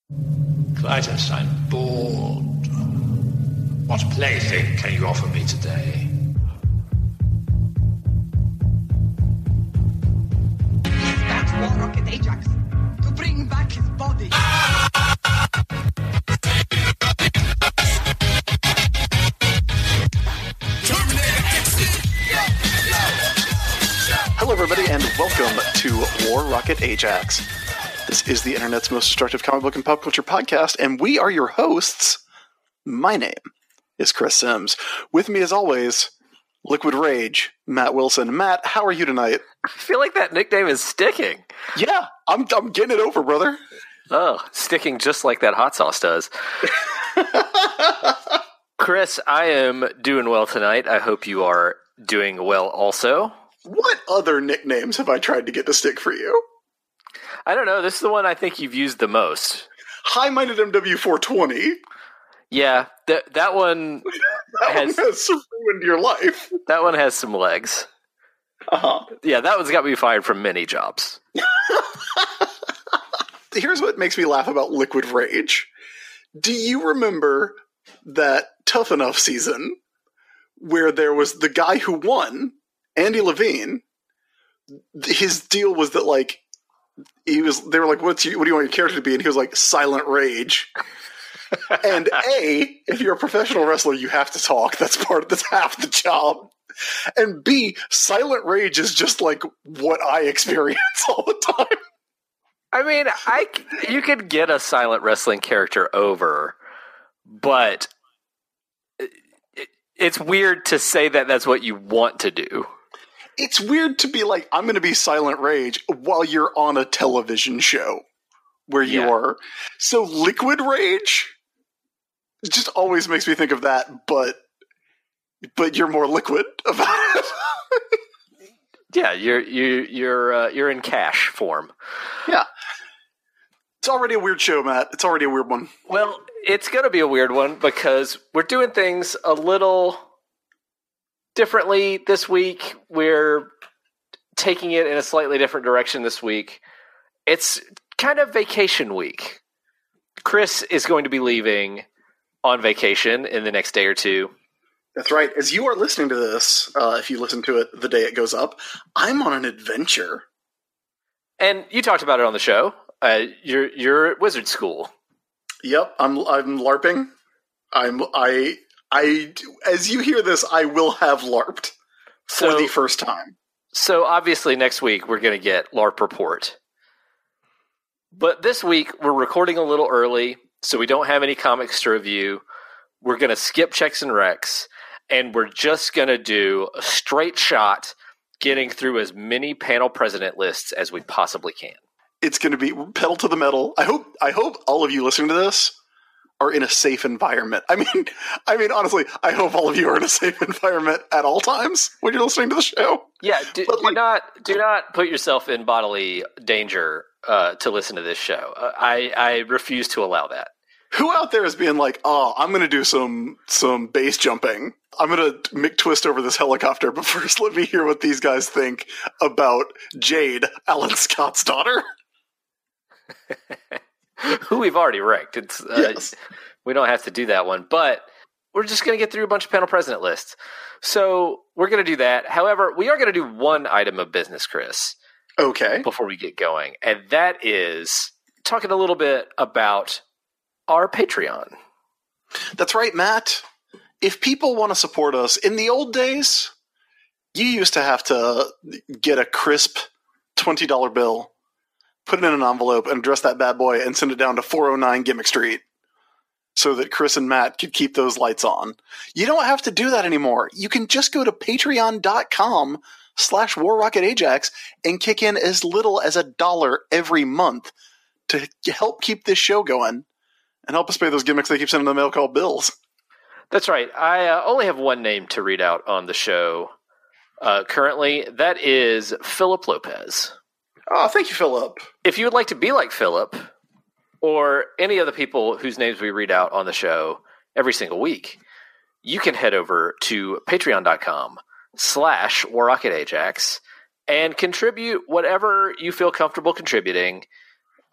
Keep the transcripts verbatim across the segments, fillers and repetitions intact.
Clytus, I'm bored. What plaything can you offer me today? He's back, War Rocket Ajax, to bring back his body. Hello, everybody, and welcome to War Rocket Ajax. This is the internet's most destructive comic book and pop culture podcast, and we are your hosts. My name is Chris Sims. With me, as always, Liquid Rage, Matt Wilson. Matt, how are you tonight? I feel like that nickname is sticking. Yeah, I'm I'm getting it over, brother. Oh, sticking just like that hot sauce does. Chris, I am doing well tonight. I hope you are doing well also. What other nicknames have I tried to get to stick for you? I don't know. This is the one I think you've used the most. High-minded M W four twenty. Yeah, that that one that has, one has ruined your life. That one has some legs. Uh-huh. Yeah, that one's got me fired from many jobs. Here's what makes me laugh about Liquid Rage. Do you remember that Tough Enough season where there was the guy who won, Andy Levine? His deal was that, like, he was. They were like, "What's your, what do you want your character to be?" And he was like, "Silent Rage." And A, if you're a professional wrestler, you have to talk. That's part of that's half the job. And B, Silent Rage is just like what I experience all the time. I mean, I you could get a silent wrestling character over, but it, it's weird to say that that's what you want to do. It's weird to be like, I'm going to be Silent Rage while you're on a television show where you Yeah. are. So Liquid Rage it just always makes me think of that, but but you're more liquid about it. Yeah, you're you you're uh, you're in cash form. Yeah. It's already a weird show, Matt. It's already a weird one. Well, it's going to be a weird one because we're doing things a little differently this week. We're taking it in a slightly different direction this week. It's kind of vacation week. Chris is going to be leaving on vacation in the next day or two. That's right. As you are listening to this, uh, if you listen to it the day it goes up, I'm on an adventure. And you talked about it on the show. Uh, you're you're at Wizard School. Yep, I'm I'm LARPing. I'm I I as you hear this, I will have LARPed for So- the first time. So obviously next week we're going to get LARP report. But this week we're recording a little early, so we don't have any comics to review. We're going to skip Checks and Recs, and we're just going to do a straight shot getting through as many panel president lists as we possibly can. It's going to be pedal to the metal. I hope I hope all of you listening to this are in a safe environment. I mean, I mean honestly, I hope all of you are in a safe environment at all times when you're listening to the show. Yeah, do, But, do like- not do not put yourself in bodily danger uh, to listen to this show. Uh, I I refuse to allow that. Who out there is being like, "Oh, I'm going to do some some base jumping. I'm going to McTwist over this helicopter, but first let me hear what these guys think about Jade, Alan Scott's daughter." Who we've already wrecked. It's uh, Yes. we don't have to do that one, but we're just going to get through a bunch of panel president lists. So we're going to do that. However, we are going to do one item of business, Chris, Okay. before we get going, and that is talking a little bit about our Patreon. That's right, Matt. If people want to support us, in the old days, you used to have to get a crisp twenty dollar bill, put it in an envelope, and address that bad boy and send it down to four oh nine Gimmick Street so that Chris and Matt could keep those lights on. You don't have to do that anymore. You can just go to patreon.com slash War Rocket Ajax and kick in as little as a dollar every month to help keep this show going and help us pay those gimmicks they keep sending in the mail called bills. That's right. I uh, only have one name to read out on the show uh, currently. That is Philip Lopez. Oh, thank you, Philip. If you would like to be like Philip or any of the people whose names we read out on the show every single week, you can head over to patreon.com slash War Rocket Ajax and contribute whatever you feel comfortable contributing.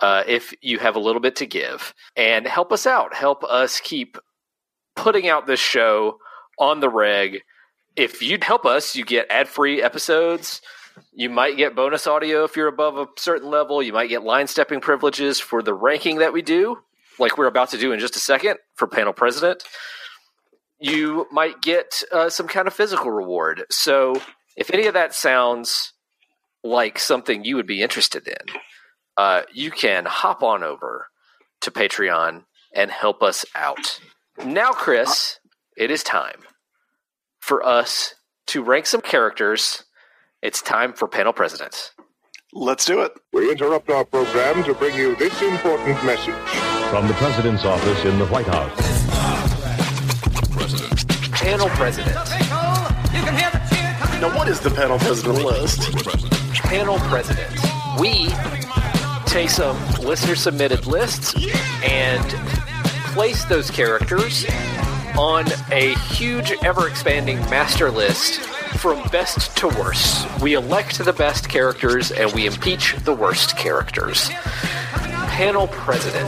uh, if you have a little bit to give. And help us out. Help us keep putting out this show on the reg. If you'd help us, you get ad-free episodes. You might get bonus audio if you're above a certain level. You might get line-stepping privileges for the ranking that we do, like we're about to do in just a second for Panel President. You might get uh, some kind of physical reward. So if any of that sounds like something you would be interested in, uh, you can hop on over to Patreon and help us out. Now, Chris, it is time for us to rank some characters. It's time for Panel President. Let's do it. We interrupt our program to bring you this important message. From the President's office in the White House. President. Panel President. Now, what is the Panel President list? President. Panel President. We take some listener-submitted lists and place those characters on a huge, ever-expanding master list from best to worst. We elect the best characters and we impeach the worst characters. Panel President.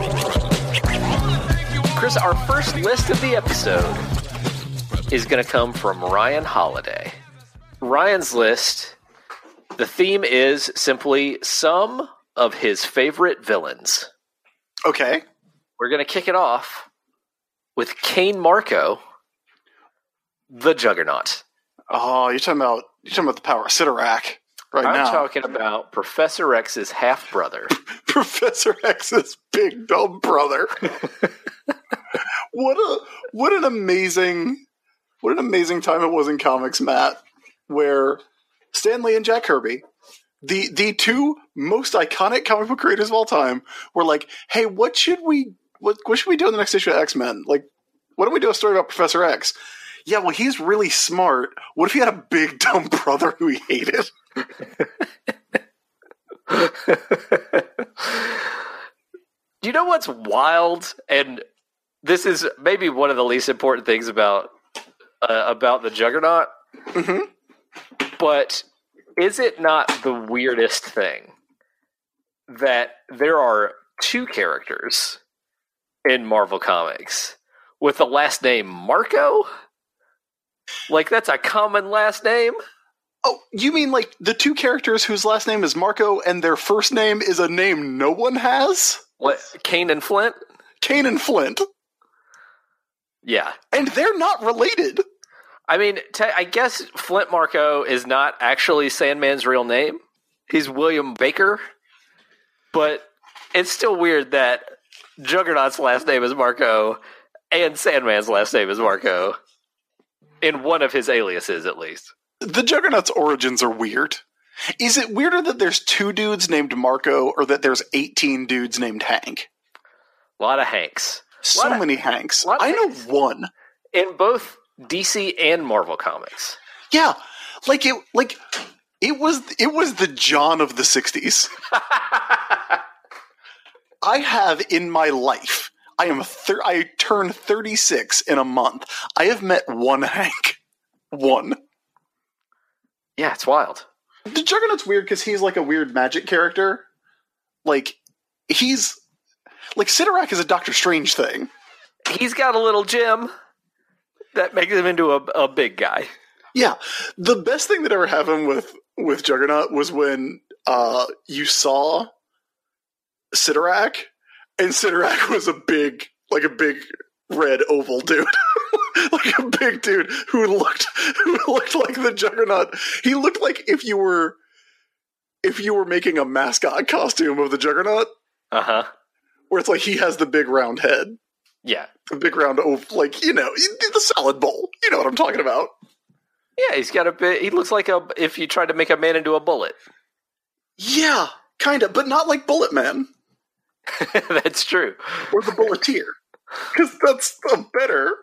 Chris, our first list of the episode is going to come from Ryan Holiday. Ryan's list, the theme is simply some of his favorite villains. Okay. We're going to kick it off with Cain Marko, the Juggernaut. Oh, you're talking about you're talking about the power of Sidorak right I'm now. I'm talking about Professor X's half-brother. Professor X's big dumb brother. What a what an amazing what an amazing time it was in comics, Matt, where Stan Lee and Jack Kirby, the the two most iconic comic book creators of all time, were like, "Hey, what should we what what should we do in the next issue of X-Men? Like, why don't we do a story about Professor X?" Yeah, well, he's really smart. What if he had a big dumb brother who he hated? You know what's wild? And this is maybe one of the least important things about uh, about the Juggernaut. Mm-hmm. But is it not the weirdest thing that there are two characters in Marvel Comics with the last name Marko? Like, that's a common last name? Oh, you mean like the two characters whose last name is Marko and their first name is a name no one has? What, Cain and Flint? Cain and Flint. Yeah. And they're not related. I mean, te- I guess Flint Marko is not actually Sandman's real name. He's William Baker. But it's still weird that Juggernaut's last name is Marko and Sandman's last name is Marko. In one of his aliases, at least. The Juggernaut's origins are weird. Is it weirder that there's two dudes named Marko or that there's eighteen dudes named Hank? A lot of Hanks. So Lot of- many Hanks. lot of I know Hanks. one. In both D C and Marvel Comics. Yeah, like it. Like it was. It was the John of the sixties. I have in my life. I am. Thir- I turn thirty-six in a month. I have met one Hank. One. Yeah, it's wild. The Juggernaut's weird because he's like a weird magic character. Like he's like Sidorak is a Doctor Strange thing. He's got a little gem that makes him into a, a big guy. Yeah, the best thing that ever happened with with Juggernaut was when uh, you saw Sidorak, and Sidorak was a big, like a big red oval dude, like a big dude who looked who looked like the Juggernaut. He looked like if you were if you were making a mascot costume of the Juggernaut, Uh huh. where it's like he has the big round head, Yeah. the big round oval, like you know, the salad bowl. You know what I'm talking about. Yeah, he's got a bit. He looks like a if you tried to make a man into a bullet. Yeah, kind of, but not like Bullet Man. That's true. Or the Bulleteer. Because that's a better.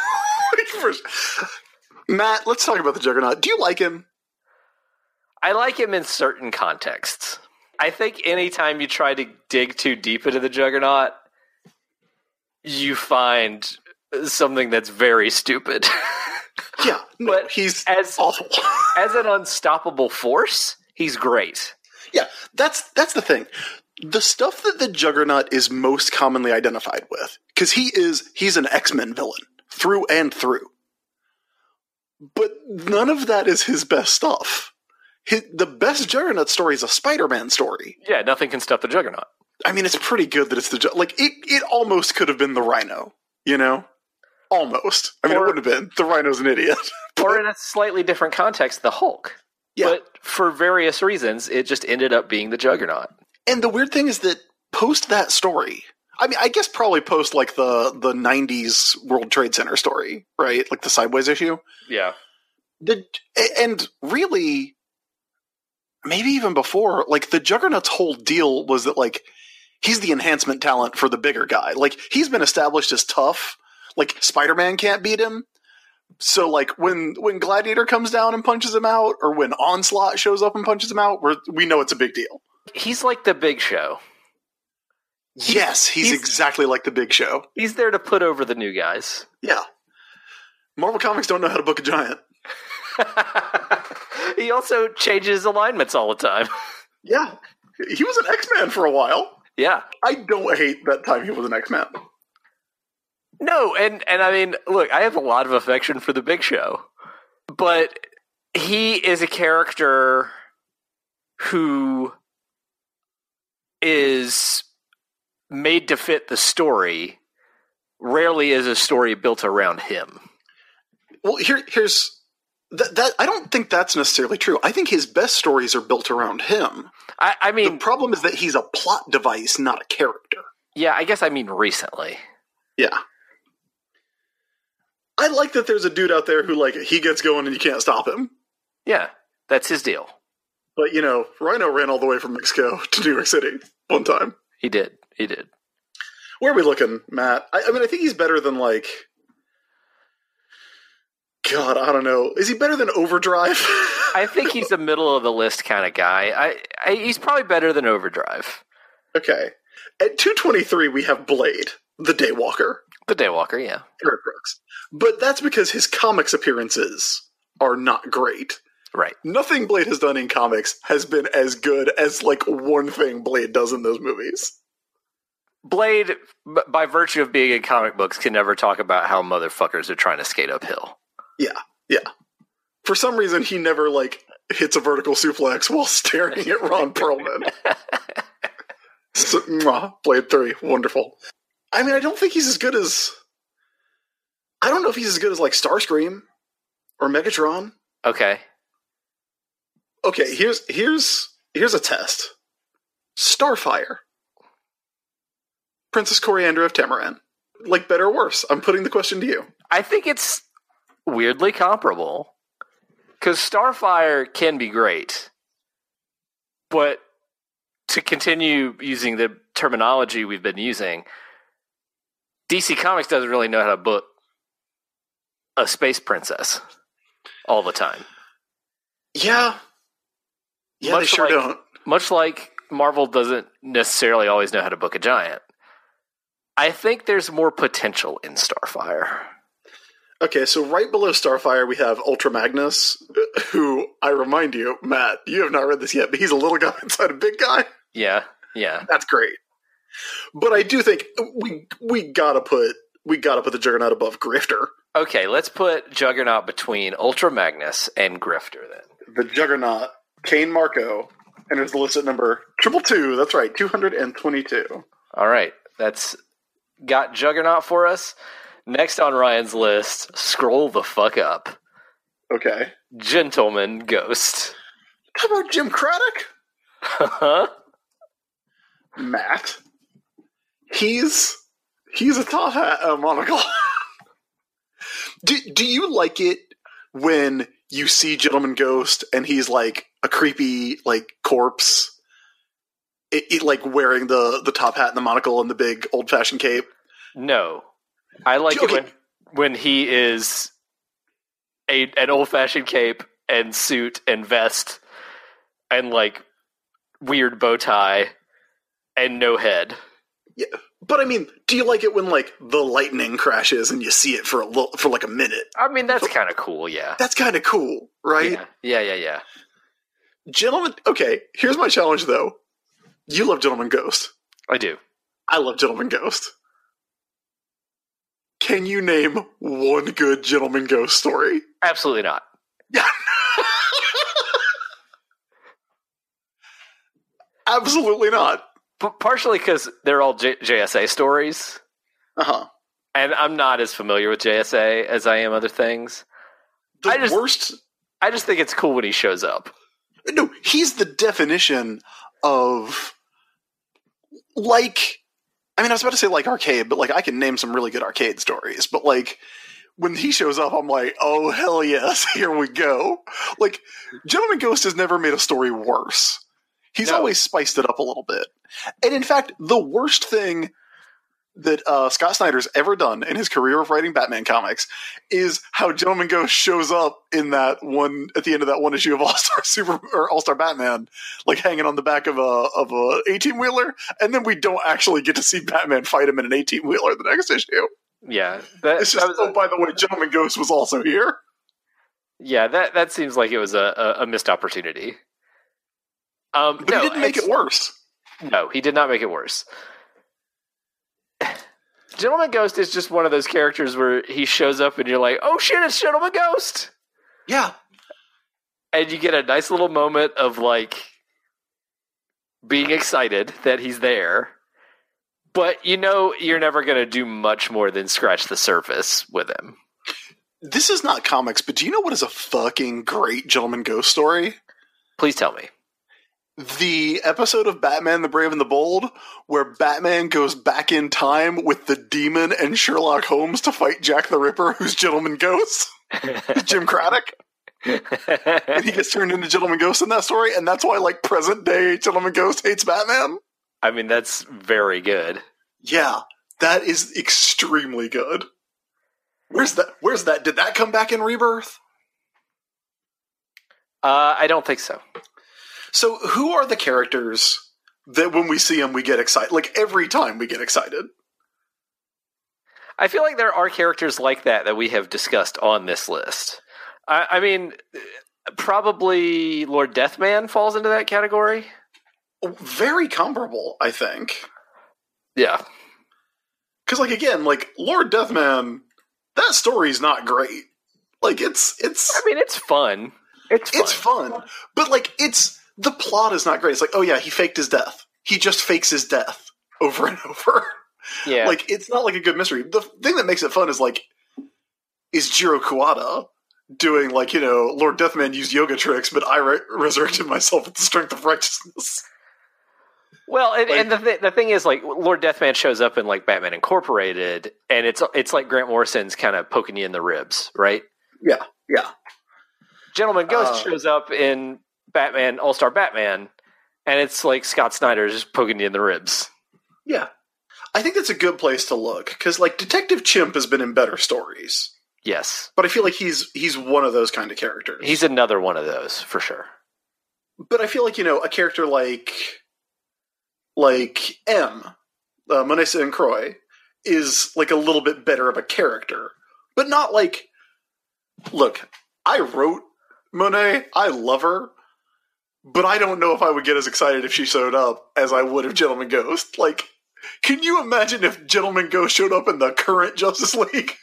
Matt, let's talk about the Juggernaut. Do you like him? I like him in certain contexts. I think anytime you try to dig too deep into the Juggernaut, you find something that's very stupid. Yeah, no, But he's as- awful. As an unstoppable force, he's great. Yeah, that's that's the thing. the stuff that the Juggernaut is most commonly identified with, because he is he's an X-Men villain through and through. But none of that is his best stuff. His, the best Juggernaut story is a Spider-Man story. Yeah, nothing can stop the Juggernaut. I mean, it's pretty good that it's the like it. It almost could have been the Rhino, you know, almost. I mean, Or- it wouldn't have been. The Rhino's an idiot. Or in a slightly different context, the Hulk. Yeah. But for various reasons, it just ended up being the Juggernaut. And the weird thing is that post that story, I mean, I guess probably post like the the nineties World Trade Center story, right? Like the Sideways issue. Yeah. The and really, maybe even before, like the Juggernaut's whole deal was that like he's the enhancement talent for the bigger guy. Like he's been established as tough. Like Spider-Man can't beat him. So like when when Gladiator comes down and punches him out, or when Onslaught shows up and punches him out, we're, we know it's a big deal. He's like the Big Show. Yes, he's, he's- exactly like the Big Show. He's there to put over the new guys. Yeah. Marvel Comics don't know how to book a giant. He also changes alignments all the time. Yeah. He was an X-Man for a while. Yeah. I don't hate that time he was an X-Man. No, and, and I mean, look, I have a lot of affection for the Big Show. But he is a character who is made to fit the story. Rarely is a story built around him. Well, here, here's that, that. I don't think that's necessarily true. I think his best stories are built around him. I, I The mean, problem is that he's a plot device, not a character. yeah, I guess I mean recently. Yeah. I like that there's a dude out there who, like, he gets going and you can't stop him. Yeah, that's his deal. But, you know, Rhino ran all the way from Mexico to New York City one time. He did. He did. Where are we looking, Matt? I, I mean, I think he's better than, like... God, I don't know. Is he better than Overdrive? I think he's a middle of the list kind of guy. I, I he's probably better than Overdrive. Okay. At two twenty-three, we have Blade, the Daywalker, The Daywalker, yeah. Eric Brooks. But that's because his comics appearances are not great. Right. Nothing Blade has done in comics has been as good as, like, one thing Blade does in those movies. Blade, b- by virtue of being in comic books, can never talk about how motherfuckers are trying to skate uphill. Yeah, yeah. For some reason, he never, like, hits a vertical suplex while staring at Ron Perlman. So, mwah, Blade three, wonderful. I mean, I don't think he's as good as... I don't know if he's as good as, like, Starscream or Megatron. Okay. Okay, here's here's here's a test. Starfire. Princess Coriander of Tamaran. Like, better or worse? I'm putting the question to you. I think it's weirdly comparable. Because Starfire can be great. But to continue using the terminology we've been using, D C Comics doesn't really know how to book a space princess all the time. Yeah. Yeah, Much they sure like- don't. Much like Marvel doesn't necessarily always know how to book a giant. I think there's more potential in Starfire. Okay, so right below Starfire, we have Ultra Magnus, who, I remind you, Matt, you have not read this yet, but he's a little guy inside a big guy. Yeah, yeah. That's great. But I do think we we gotta put we gotta put the Juggernaut above Grifter. Okay, let's put Juggernaut between Ultra Magnus and Grifter then. The Juggernaut, Kane Marco, enters the list at number triple two. That's right, two hundred twenty-two. All right, that's got Juggernaut for us. Next on Ryan's list, scroll the fuck up. Okay. Gentleman Ghost. How about Jim Craddock? Huh? Matt. He's he's a top hat and a monocle. do do you like it when you see Gentleman Ghost and he's like a creepy like corpse, it, it, like wearing the the top hat and the monocle and the big old fashioned cape? No. I like Okay. it when, when he is a an old fashioned cape and suit and vest and like weird bow tie and no head. Yeah, but I mean, do you like it when like the lightning crashes and you see it for a little, for like a minute? I mean, that's kind of cool, yeah. That's kind of cool, right? Yeah, yeah, yeah, yeah. Gentlemen, okay, here's my challenge though. You love Gentleman Ghost. I do. I love Gentleman Ghost. Can you name one good Gentleman Ghost story? Absolutely not. Yeah. Absolutely not. P- partially because they're all J- JSA stories. Uh-huh. And I'm not as familiar with J S A as I am other things. The I just, worst... I just think it's cool when he shows up. No, he's the definition of... Like... I mean, I was about to say like arcade, but like I can name some really good arcade stories. But like when he shows up, I'm like, oh hell yes, here we go. Like Gentleman Ghost has never made a story worse. He's No. always spiced it up a little bit. And in fact, the worst thing that uh, Scott Snyder's ever done in his career of writing Batman comics is how Gentleman Ghost shows up in that one at the end of that one issue of All Star Super or All Star Batman, like hanging on the back of a of a eighteen wheeler, and then we don't actually get to see Batman fight him in an eighteen wheeler the next issue. Yeah. That, It's just that was a- oh, by the way, Gentleman Ghost was also here. yeah, that, that seems like it was a, a, a missed opportunity. Um, But no, he didn't make it's- it worse. No, he did not make it worse. Gentleman Ghost is just one of those characters where he shows up and you're like, oh shit, it's Gentleman Ghost! Yeah. And you get a nice little moment of like being excited that he's there. But you know you're never going to do much more than scratch the surface with him. This is not comics, but do you know what is a fucking great Gentleman Ghost story? Please tell me. The episode of Batman the Brave and the Bold where Batman goes back in time with the Demon and Sherlock Holmes to fight Jack the Ripper, who's Gentleman Ghost. Jim Craddock. And he gets turned into Gentleman Ghost in that story, and that's why, like, present day Gentleman Ghost hates Batman. I mean, that's very good. Yeah, that is extremely good. Where's that? Where's that? Did that come back in Rebirth? Uh, I don't think so. So, who are the characters that when we see them we get excited? Like every time we get excited. I feel like there are characters like that that we have discussed on this list. I, I mean, probably Lord Deathman falls into that category. Very comparable, I think. Yeah. Because, like, again, like Lord Deathman, that story's not great. Like, it's it's I mean, it's fun. It's fun. it's fun, but like, it's the plot is not great. It's like, oh yeah, he faked his death. He just fakes his death over and over. Yeah. Like, it's not like a good mystery. The thing that makes it fun is like, is Jiro Kuwata doing like, you know, Lord Deathman used yoga tricks, but I re- resurrected myself with the strength of righteousness. Well, and, Like- and the th- the thing is, like, Lord Deathman shows up in like Batman Incorporated, and it's it's like Grant Morrison's kind of poking you in the ribs, right? Yeah, yeah. Gentleman Ghost Uh, shows up in Batman All Star Batman, and it's like Scott Snyder just poking you in the ribs. Yeah. I think that's a good place to look, because like Detective Chimp has been in better stories, Yes, but I feel like he's he's one of those kind of characters. he's another one of those for sure. But I feel like, you know, a character like like M, uh, Manessa and Croy, is like a little bit better of a character, but not like. Look, I wrote Monet. I love her, but I don't know if I would get as excited if she showed up as I would if Gentleman Ghost. Like, can you imagine if Gentleman Ghost showed up in the current Justice League?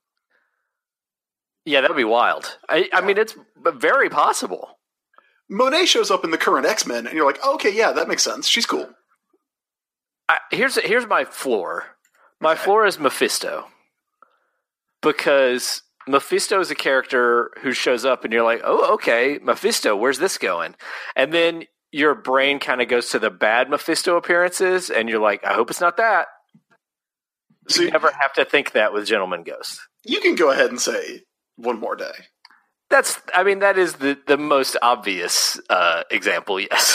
Yeah, that'd be wild. I, I mean, it's very possible. Monet shows up in the current X-Men, and you're like, okay, yeah, that makes sense. She's cool. I, here's here's my floor. My floor is Mephisto, because Mephisto is a character who shows up, and you're like, oh, okay, Mephisto, where's this going? And then your brain kind of goes to the bad Mephisto appearances, and you're like, I hope it's not that. So You never have to think that with Gentleman Ghost. you can go ahead and say One More Day. That's, I mean, that is the, the most obvious uh, example, yes.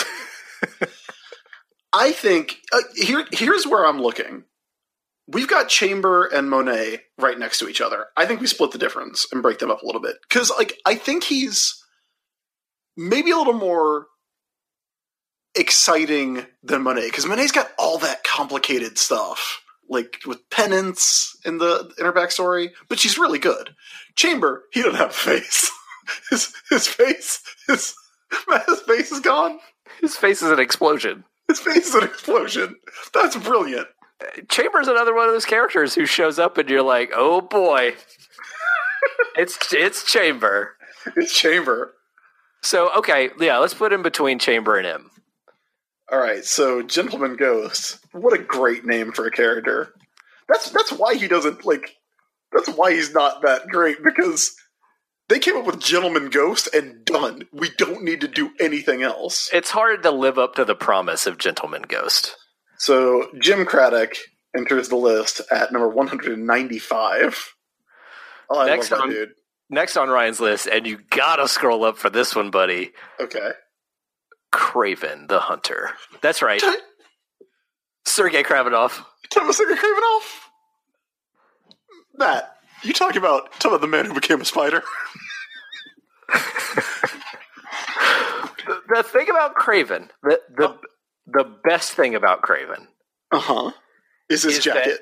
I think uh, here here's where I'm looking. We've got Chamber and Monet right next to each other. I think we split the difference and break them up a little bit, because like I think he's maybe a little more exciting than Monet, because Monet's got all that complicated stuff, like with penance in the in her backstory, but she's really good. Chamber, he doesn't have a face. his his face his his face is gone. His face is an explosion. His face is an explosion. That's brilliant. Chamber's another one of those characters who shows up and you're like, oh boy, it's it's Chamber. It's Chamber. So, okay, yeah, let's put him between Chamber and him. All right, so Gentleman Ghost. What a great name for a character. That's that's why he doesn't, like, that's why he's not that great, because they came up with Gentleman Ghost and done. We don't need to do anything else. It's hard to live up to the promise of Gentleman Ghost. So Jim Craddock enters the list at number one hundred ninety-five. Oh, I Next love that on- dude. Next on Ryan's list, and you gotta scroll up for this one, buddy. Okay. Craven the Hunter. That's right. Sergei Kravenov. Thomas Sergei Kravenov? Matt, you talk about talk about the man who became a spider. the, the thing about Craven, the the Oh. the best thing about Craven, Uh-huh. Is his Is jacket.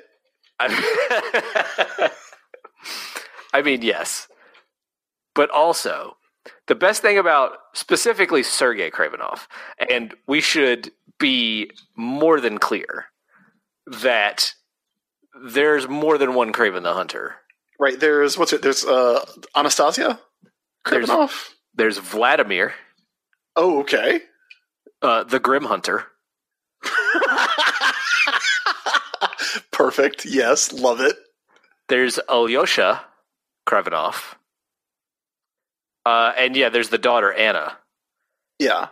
I, I mean, yes, but also the best thing about specifically Sergei Kravenov, and we should be more than clear that there's more than one Craven the Hunter. Right, there's what's it? There's uh Anastasia There's- Kravenov. There's Vladimir, Oh, okay. uh, the Grim Hunter. Perfect. Yes, love it. There's Alyosha Kravenov. Uh, and yeah, there's the daughter, Anna. Yeah.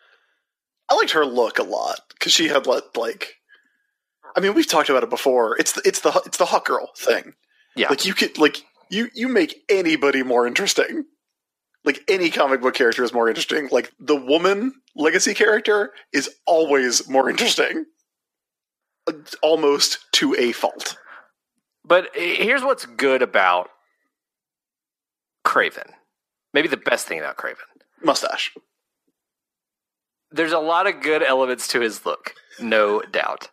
I liked her look a lot because she had like, like, I mean, we've talked about it before. It's the it's the it's the hot girl thing. Yeah. Like you could like you you make anybody more interesting. Like any comic book character is more interesting. Like the woman legacy character is always more interesting. Almost to a fault. But here's what's good about Craven. Maybe the best thing about Craven. Mustache. There's a lot of good elements to his look, no doubt.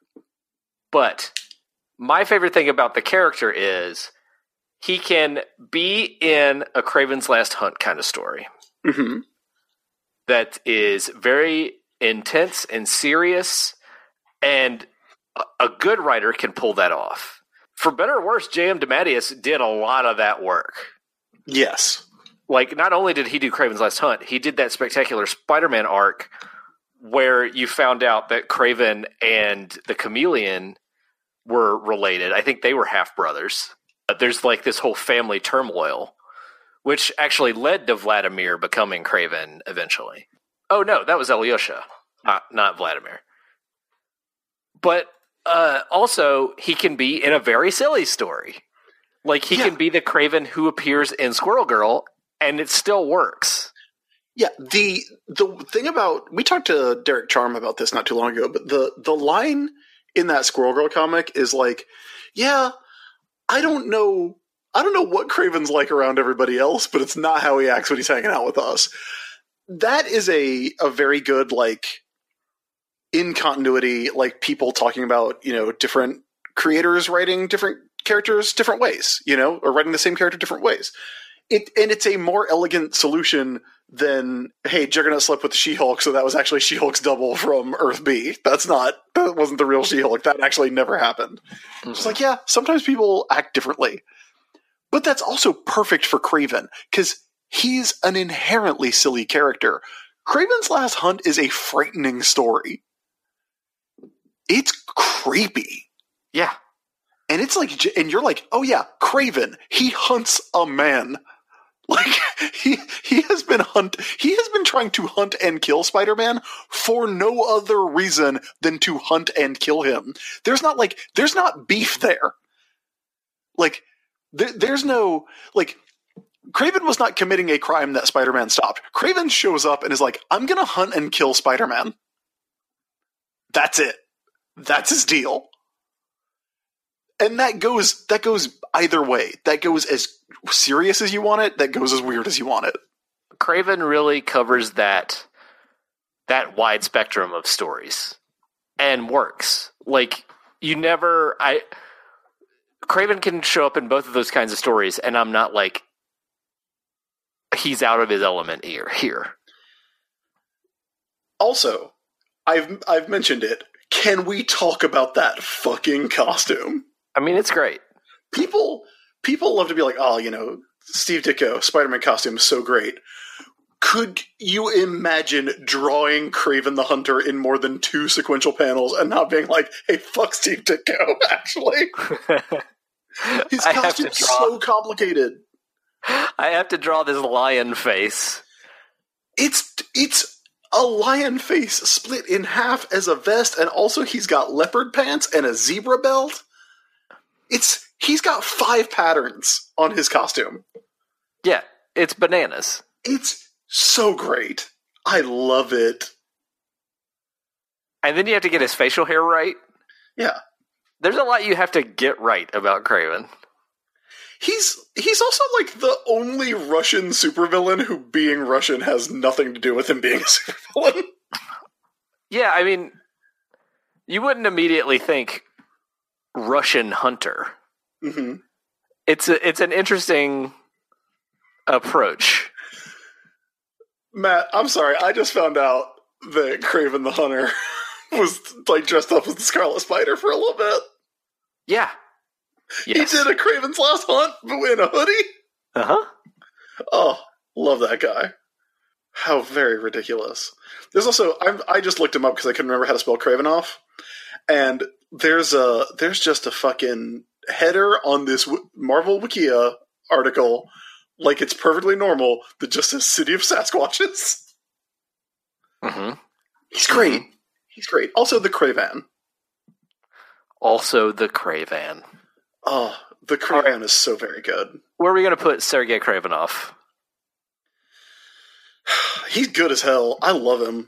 But my favorite thing about the character is he can be in a Craven's Last Hunt kind of story Mm-hmm. that is very intense and serious, and a, a good writer can pull that off. For better or worse, J M. DeMatteis did a lot of that work. Yes. Like, not only did he do Craven's Last Hunt, he did that spectacular Spider-Man arc where you found out that Craven and the Chameleon were related. I think they were half-brothers. But there's, like, this whole family turmoil, which actually led to Vladimir becoming Craven eventually. Oh, no, that was Alyosha, not, not Vladimir. But uh, also, he can be in a very silly story. Like, he Yeah. can be the Craven who appears in Squirrel Girl, and it still works. Yeah, the the thing about we talked to Derek Charm about this not too long ago, but the the line in that Squirrel Girl comic is like, yeah, I don't know I don't know what Craven's like around everybody else, but it's not how he acts when he's hanging out with us. That is a a very good, like, in continuity, like people talking about, you know, different creators writing different characters different ways, you know, or writing the same character different ways. It and it's a more elegant solution than, hey, Juggernaut slept with the She-Hulk, so that was actually She-Hulk's double from Earth B. That's not, that wasn't the real She-Hulk. That actually never happened. Mm-hmm. It's like, yeah, sometimes people act differently. But that's also perfect for Craven, because he's an inherently silly character. Craven's Last Hunt is a frightening story. It's creepy. Yeah. And it's like, and you're like, oh yeah, Craven, he hunts a man. Like, he he has been hunt he has been trying to hunt and kill Spider-Man for no other reason than to hunt and kill him. There's not like there's not beef there. Like there, there's no like Craven was not committing a crime that Spider-Man stopped. Craven shows up and is like, I'm gonna hunt and kill Spider-Man. That's it. That's his deal. And that goes that goes either way. That goes as serious as you want it. That goes as weird as you want it. Craven really covers that that wide spectrum of stories and works. Like, you never I Craven can show up in both of those kinds of stories, and I'm not like he's out of his element here here. Also, I've I've mentioned it. Can we talk about that fucking costume? I mean, it's great. People people love to be like, oh, you know, Steve Ditko, Spider-Man costume is so great. Could you imagine drawing Kraven the Hunter in more than two sequential panels and not being like, hey, fuck Steve Ditko, actually? His I have costume's to draw- so complicated. I have to draw this lion face. It's it's a lion face split in half as a vest, and also he's got leopard pants and a zebra belt. It's he's got five patterns on his costume. Yeah, it's bananas. It's so great. I love it. And then you have to get his facial hair right. Yeah. There's a lot you have to get right about Kraven. He's he's also like the only Russian supervillain who being Russian has nothing to do with him being a supervillain. Yeah, I mean, you wouldn't immediately think Russian hunter. Mm-hmm. It's a, it's an interesting approach. Matt, I'm sorry, I just found out that Kraven the Hunter was like dressed up as the Scarlet Spider for a little bit. Yeah. Yes. He did a Kraven's Last Hunt in a hoodie. Uh-huh. Oh, love that guy. How very ridiculous. There's also, I'm, I just looked him up because I couldn't remember how to spell Kravinoff. And there's a there's just a fucking header on this Marvel Wikia article, like it's perfectly normal, that just says City of Sasquatches. Mm-hmm. He's great. He's great. Also the Kraven. Also the Kraven. Oh, the Kraven right. is so very good. Where are we going to put Sergei Kravinoff? He's good as hell. I love him.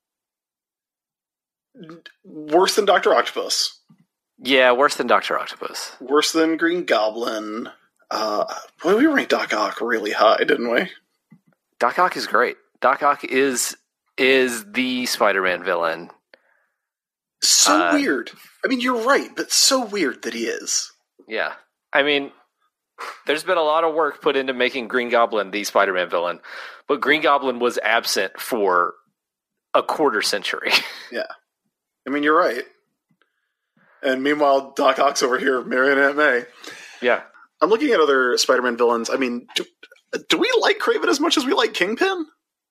Worse than Doctor Octopus. Yeah, worse than Doctor Octopus. Worse than Green Goblin. Uh, boy, we ranked Doc Ock really high, didn't we? Doc Ock is great. Doc Ock is is the Spider-Man villain. So uh, weird. I mean, you're right, but so weird that he is. Yeah. I mean, there's been a lot of work put into making Green Goblin the Spider-Man villain, but Green Goblin was absent for a quarter century. Yeah. I mean, you're right. And meanwhile, Doc Ock's over here marrying Aunt May. Yeah. I'm looking at other Spider-Man villains. I mean, do, do we like Kraven as much as we like Kingpin?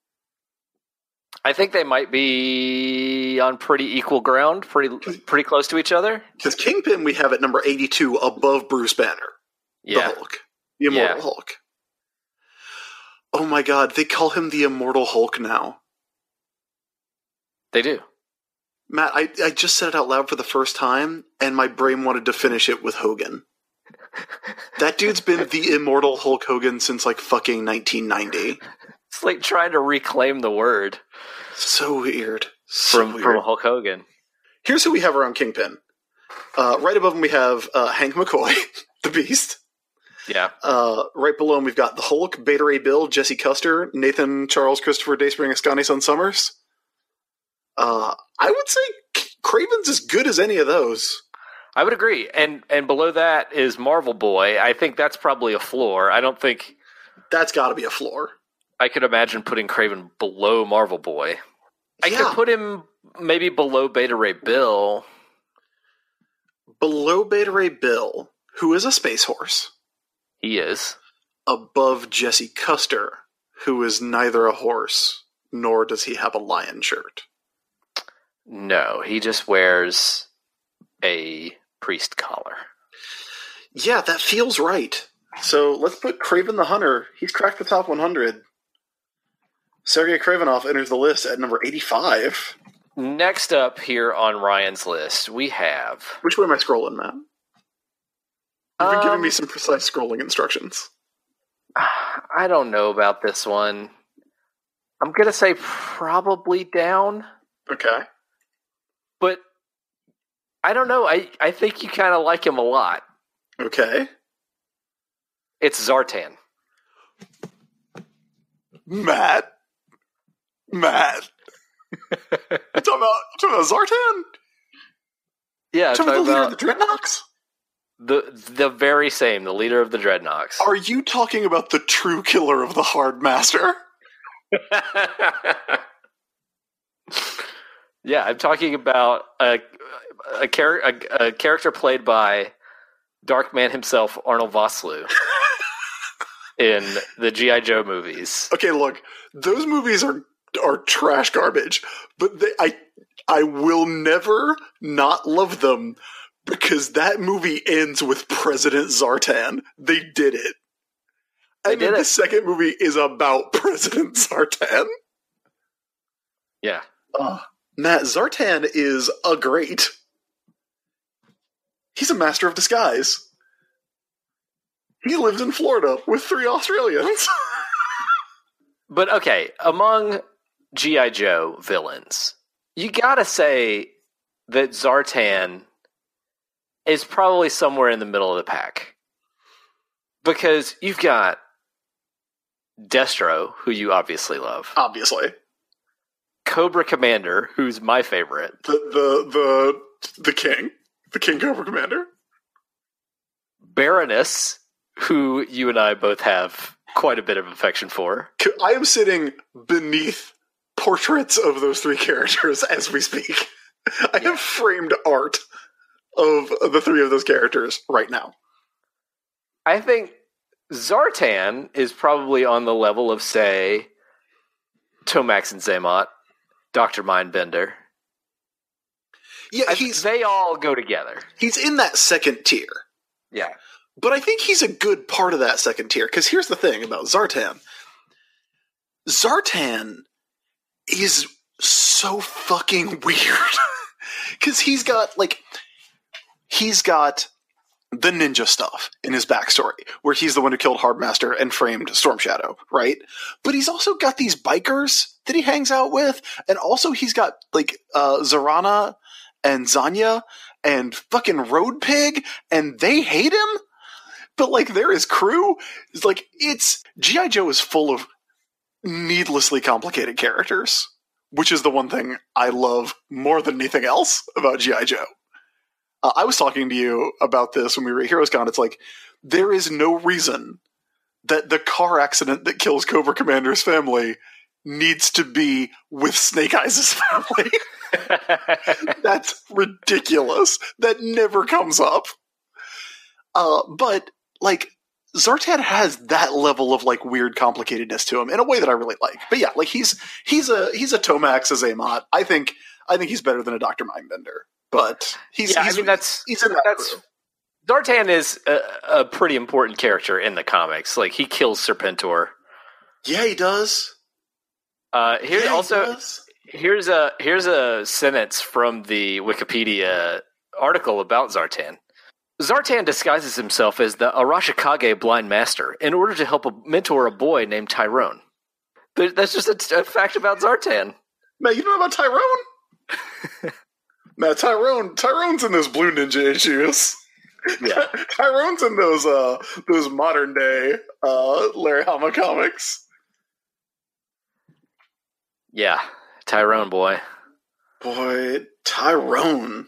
I think they might be on pretty equal ground, pretty pretty close to each other. Because Kingpin we have at number eighty-two above Bruce Banner. Yeah. The Hulk. The Immortal yeah. Hulk. Oh my god, they call him the Immortal Hulk now. They do. Matt, I, I just said it out loud for the first time, and my brain wanted to finish it with Hogan. That dude's been the Immortal Hulk Hogan since like fucking nineteen ninety. It's like trying to reclaim the word. So weird. So from, weird. from Hulk Hogan. Here's who we have around Kingpin. Uh, right above him we have uh, Hank McCoy, the Beast. Yeah. Uh, right below him we've got the Hulk, Beta Ray Bill, Jesse Custer, Nathan Charles, Christopher Dayspring, Ascani Sun Summers. Uh, I would say Kraven's as good as any of those. I would agree. And and below that is Marvel Boy. I think that's probably a floor. I don't think... That's got to be a floor. I could imagine putting Kraven below Marvel Boy. I yeah. could put him maybe below Beta Ray Bill. Below Beta Ray Bill, who is a space horse. He is. Above Jesse Custer, who is neither a horse, nor does he have a lion shirt. No, he just wears a priest collar. Yeah, that feels right. So let's put Kraven the Hunter. He's cracked the top one hundred. Sergei Kravinoff enters the list at number eighty-five. Next up here on Ryan's list, we have... Which way am I scrolling, Matt? You've been um, giving me some precise scrolling instructions. I don't know about this one. I'm going to say probably down. Okay. But I don't know. I, I think you kind of like him a lot. Okay. It's Zartan. Matt. Matt. You talking about, you talking about Zartan? Yeah, you talking about the leader of the Dreadnoks? The, the very same, the leader of the Dreadnoks. Are you talking about the true killer of the Hard Master? Yeah, I'm talking about a a, char- a, a character played by Darkman himself, Arnold Vosloo, in the G I. Joe movies. Okay, look, those movies are are trash garbage, but they, I I will never not love them because that movie ends with President Zartan. They did it. They And did then the it. second movie is about President Zartan. Yeah. Uh, Matt, Zartan is a great. He's a master of disguise. He lives in Florida with three Australians. But okay, among G I. Joe villains, you gotta say that Zartan is probably somewhere in the middle of the pack. Because you've got Destro, who you obviously love. Obviously. Cobra Commander, who's my favorite. The the the the king. The King Cobra Commander. Baroness, who you and I both have quite a bit of affection for. I am sitting beneath portraits of those three characters as we speak. I have framed art of the three of those characters right now. I think Zartan is probably on the level of, say, Tomax and Xamot, Doctor Mindbender. Yeah, I- he's they all go together. he's in that second tier. Yeah. But I think he's a good part of that second tier, because here's the thing about Zartan. Zartan is so fucking weird. Because he's got, like, he's got the ninja stuff in his backstory, where he's the one who killed Hardmaster and framed Storm Shadow, right? But he's also got these bikers that he hangs out with, and also he's got, like, uh, Zarana and Zanya and fucking Road Pig, and they hate him? But, like, they're his crew. It's like, it's... G I. Joe is full of needlessly complicated characters, which is the one thing I love more than anything else about G I. Joe. Uh, I was talking to you about this when we were at HeroesCon. It's like, there is no reason that the car accident that kills Cobra Commander's family needs to be with Snake Eyes' family. That's ridiculous. That never comes up. Uh, but, like, Zartan has that level of, like, weird complicatedness to him in a way that I really like. But yeah, like, he's he's a he's a Tomax as Amot. I think I think he's better than a Doctor Mindbender. But he's Yeah, he's, I mean, that's, he's in that that's crew. Zartan is a, a pretty important character in the comics. Like, he kills Serpentor. Yeah, he does. Uh, here Yeah, he also does. here's a here's a sentence from the Wikipedia article about Zartan. Zartan disguises himself as the Arashikage Blind Master in order to help a, mentor a boy named Tyrone. There- That's just a, a fact about Zartan. Man, you know about Tyrone? Man, Tyrone Tyrone's in those Blue Ninja issues. Yeah. Tyrone's in those uh those modern day uh Larry Hama comics. Yeah, Tyrone boy. Boy, Tyrone.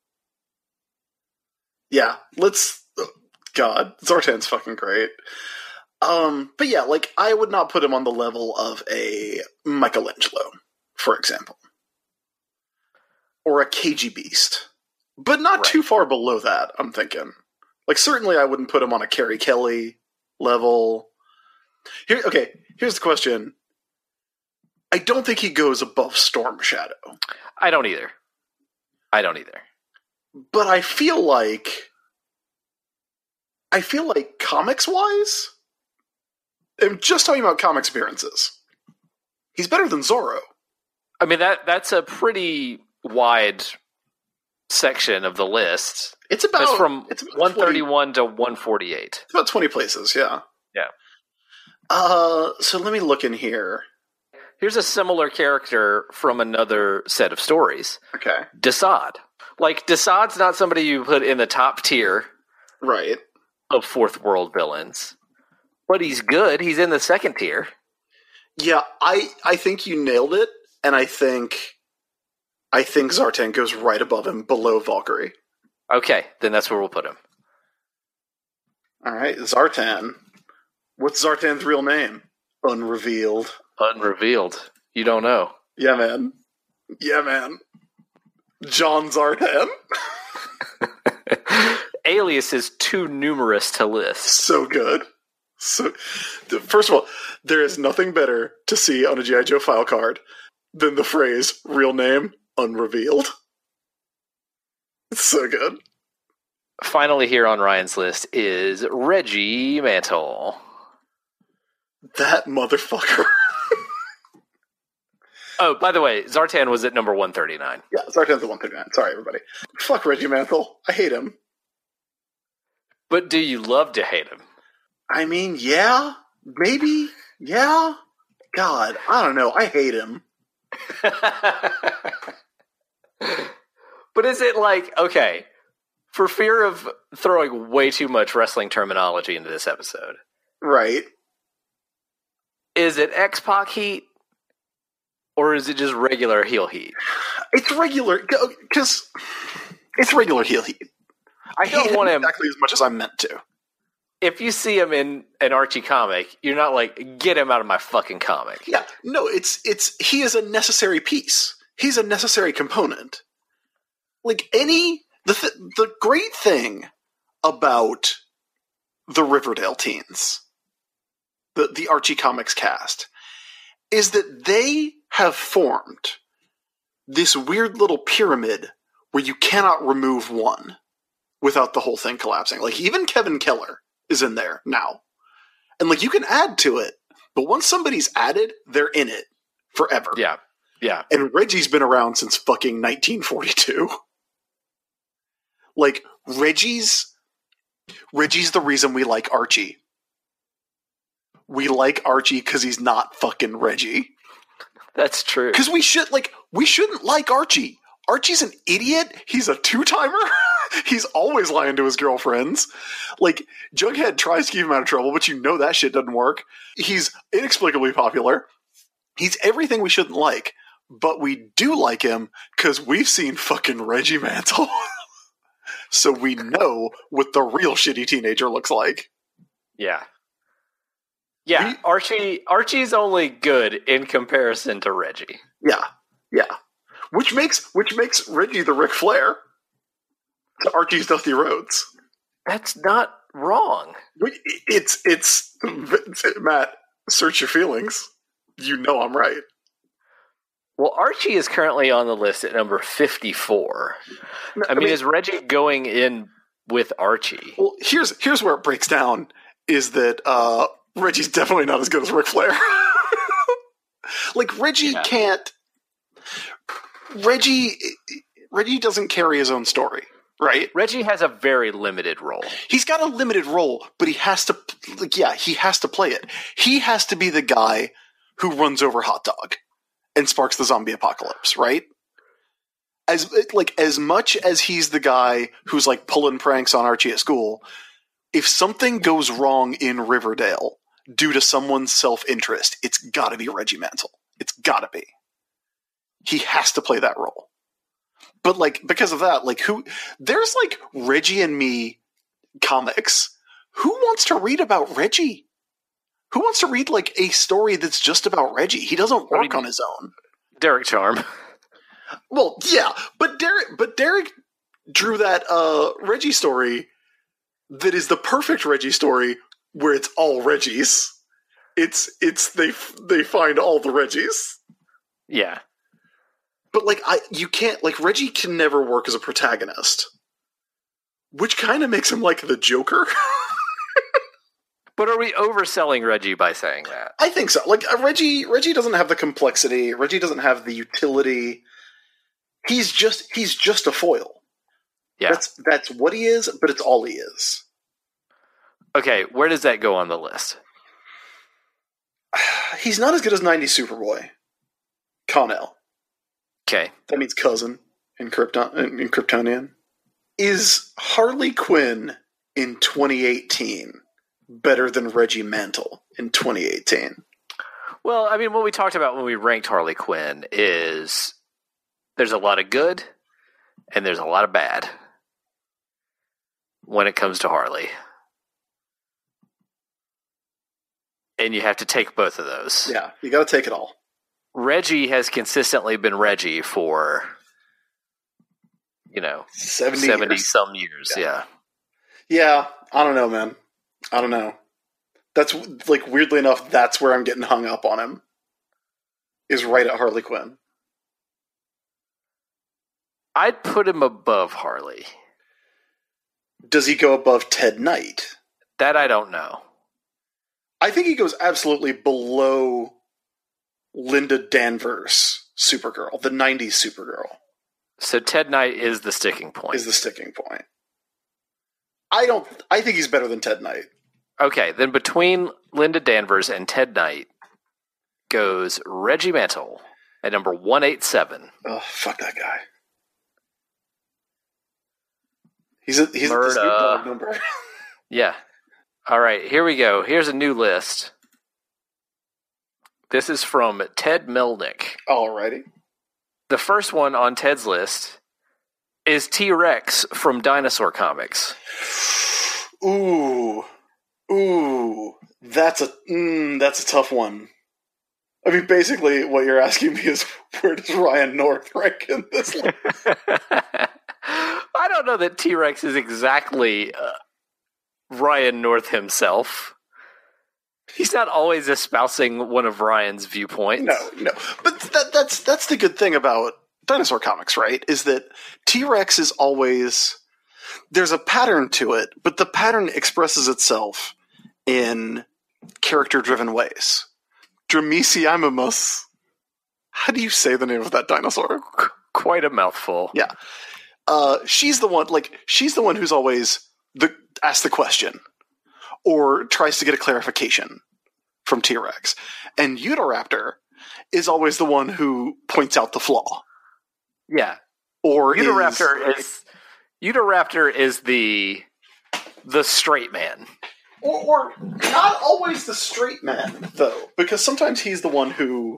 Yeah, let's oh, God, Zartan's fucking great. Um, but yeah, like, I would not put him on the level of a Michelangelo, for example. Or a K G Beast. But not Right. too far below that, I'm thinking. Like, certainly I wouldn't put him on a Carrie Kelly level. Here, okay, here's the question. I don't think he goes above Storm Shadow. I don't either. I don't either. But I feel like... I feel like comics-wise... I'm just talking about comics appearances. He's better than Zorro. I mean, that that's a pretty wide section of the list. It's about... It's from it's about one twenty thirty-one to one forty-eight. It's about twenty places, yeah. Yeah. Uh, so let me look in here. Here's a similar character from another set of stories. Okay. Desaad. Like, Desaad's not somebody you put in the top tier Right. of fourth world villains. But he's good. He's in the second tier. Yeah, I, I think you nailed it, and I think... I think Zartan goes right above him, below Valkyrie. Okay, then that's where we'll put him. Alright, Zartan. What's Zartan's real name? Unrevealed. Unrevealed. You don't know. Yeah, man. Yeah, man. John Zartan. Aliases too numerous to list. So good. So, first of all, there is nothing better to see on a G I. Joe file card than the phrase, real name, unrevealed. It's so good. Finally here on Ryan's list is Reggie Mantle. That motherfucker. Oh, by the way, Zartan was at number one thirty-nine. Yeah, Zartan's at one thirty-nine. Sorry, everybody. Fuck Reggie Mantle. I hate him. But do you love to hate him? I mean, yeah. Maybe. Yeah. God, I don't know. I hate him. But is it like, okay, for fear of throwing way too much wrestling terminology into this episode, right? Is it X-Pac heat? Or is it just regular heel heat? It's regular, because it's regular heel heat. I don't hate want him him exactly as much as I'm meant to. If you see him in an Archie comic, you're not like, get him out of my fucking comic. Yeah, no, it's it's he is a necessary piece. He's a necessary component. Like any the th- the great thing about the Riverdale teens, the the Archie Comics cast, is that they have formed this weird little pyramid where you cannot remove one without the whole thing collapsing. Like, even Kevin Keller is in there now. And, like, you can add to it, but once somebody's added, they're in it forever. Yeah, yeah. And Reggie's been around since fucking nineteen forty-two. Like, Reggie's... Reggie's the reason we like Archie. We like Archie because he's not fucking Reggie. That's true. Because we should, like, we shouldn't like Archie. Archie's an idiot. He's a two-timer. He's always lying to his girlfriends. Like, Jughead tries to keep him out of trouble, but you know that shit doesn't work. He's inexplicably popular. He's everything we shouldn't like, but we do like him because we've seen fucking Reggie Mantle. So we know what the real shitty teenager looks like. Yeah. Yeah, We- Archie. Archie's only good in comparison to Reggie. Yeah, yeah. Which makes which makes Reggie the Ric Flair to Archie's Dusty Rhodes. That's not wrong. It's it's Matt. Search your feelings. You know I'm right. Well, Archie is currently on the list at number fifty-four. I, I mean, mean- is Reggie going in with Archie? Well, here's here's where it breaks down: is that uh, Reggie's definitely not as good as Ric Flair. Like, Reggie Yeah. can't. Reggie Reggie doesn't carry his own story, right? Reggie has a very limited role. He's got a limited role, but he has to, like, yeah, he has to play it. He has to be the guy who runs over Hot Dog and sparks the zombie apocalypse, right? As like as much as he's the guy who's like pulling pranks on Archie at school, if something goes wrong in Riverdale due to someone's self-interest, it's got to be Reggie Mantle. It's got to be. He has to play that role. But, like, because of that, like, who there's like Reggie and Me comics. Who wants to read about Reggie? Who wants to read, like, a story that's just about Reggie? He doesn't work I mean, on his own. Derek Charm. Well, yeah, but Derek, but Derek drew that uh, Reggie story that is the perfect Reggie story where it's all Reggies. It's it's they they find all the Reggies. Yeah. But, like, I you can't, like, Reggie can never work as a protagonist, which kind of makes him like the Joker. But are we overselling Reggie by saying that? I think so. Like, uh, Reggie Reggie doesn't have the complexity. Reggie doesn't have the utility. He's just he's just a foil. Yeah. That's that's what he is, but it's all he is. Okay, where does that go on the list? He's not as good as nineties Superboy. Connell. Okay. That means cousin in Krypton in, in Kryptonian. Is Harley Quinn in twenty eighteen better than Reggie Mantle in twenty eighteen? Well, I mean, what we talked about when we ranked Harley Quinn is there's a lot of good and there's a lot of bad when it comes to Harley. And you have to take both of those. Yeah, you got to take it all. Reggie has consistently been Reggie for you know, seventy, seventy years. some years. Yeah. Yeah, I don't know, man. I don't know. That's, like, weirdly enough, that's where I'm getting hung up on him. Is right at Harley Quinn. I'd put him above Harley. Does he go above Ted Knight? That I don't know. I think he goes absolutely below Linda Danvers, Supergirl, the nineties Supergirl. So Ted Knight is the sticking point. Is the sticking point. I don't. I think he's better than Ted Knight. Okay, then between Linda Danvers and Ted Knight goes Reggie Mantle at number one eighty-seven. Oh, fuck that guy. He's a, he's Murda. a Snoop Dogg number. Yeah. All right, here we go. Here's a new list. This is from Ted Melnick. Alrighty. The first one on Ted's list is T-Rex from Dinosaur Comics. Ooh. Ooh. That's a mm, that's a tough one. I mean, basically, what you're asking me is, where does Ryan North rank in this list? I don't know that T-Rex is exactly uh, Ryan North himself. He's not always espousing one of Ryan's viewpoints. No, no. But that, that's that's the good thing about Dinosaur Comics, right? Is that T-Rex is always... There's a pattern to it, but the pattern expresses itself in character-driven ways. Dramisiamimus. How do you say the name of that dinosaur? Qu- Quite a mouthful. Yeah. Uh, she's the one, like, she's the one who's always the asks the question or tries to get a clarification from T-Rex. And Utahraptor is always the one who points out the flaw. Yeah. Or Utahraptor is, is Utahraptor is the the straight man. or, or not always the straight man, though, because sometimes he's the one who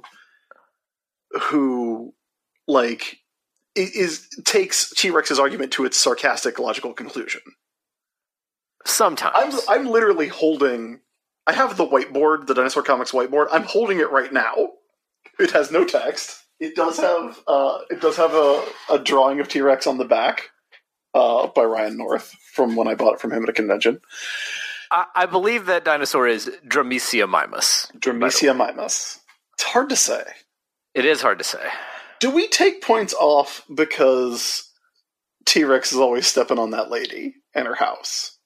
who like is takes T-Rex's argument to its sarcastic logical conclusion. Sometimes. I'm I'm literally holding. I have the whiteboard, the Dinosaur Comics whiteboard. I'm holding it right now. It has no text. It does have uh, it does have a, a drawing of T-Rex on the back uh, by Ryan North from when I bought it from him at a convention. I, I believe that dinosaur is Dramisiamimus. Dramisiamimus. It's hard to say. It is hard to say. Do we take points off because T-Rex is always stepping on that lady and her house?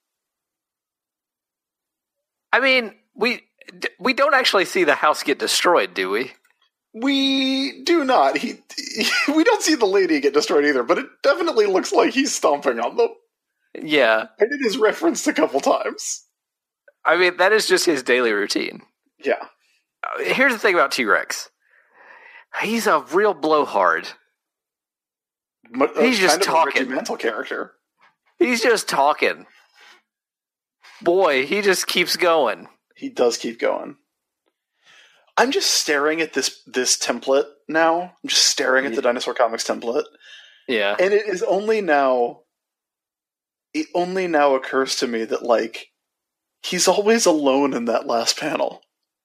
I mean, we we don't actually see the house get destroyed, do we? We do not. He, he we don't see the lady get destroyed either, but it definitely looks like he's stomping on them. Yeah. And it is referenced a couple times. I mean, that is just his daily routine. Yeah. Here's the thing about T-Rex. He's a real blowhard. But, uh, He's just kind of talking. a regimental character. He's just talking. Boy, he just keeps going. He does keep going. I'm just staring at this this template now. I'm just staring at the Dinosaur Comics template. Yeah. And it is only now... It only now occurs to me that, like, he's always alone in that last panel.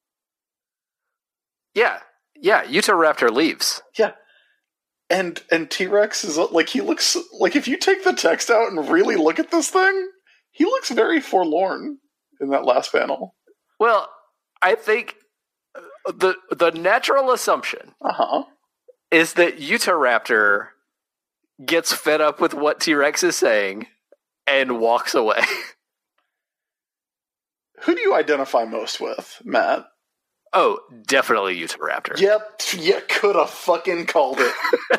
Yeah. Yeah, Utahraptor leaves. Yeah. And and T-Rex is, like, he looks... Like, if you take the text out and really look at this thing, he looks very forlorn in that last panel. Well, I think the the natural assumption Uh-huh. is that Utahraptor gets fed up with what T-Rex is saying and walks away. Who do you identify most with, Matt? Oh, definitely Utahraptor. Yep, yeah, could have fucking called it.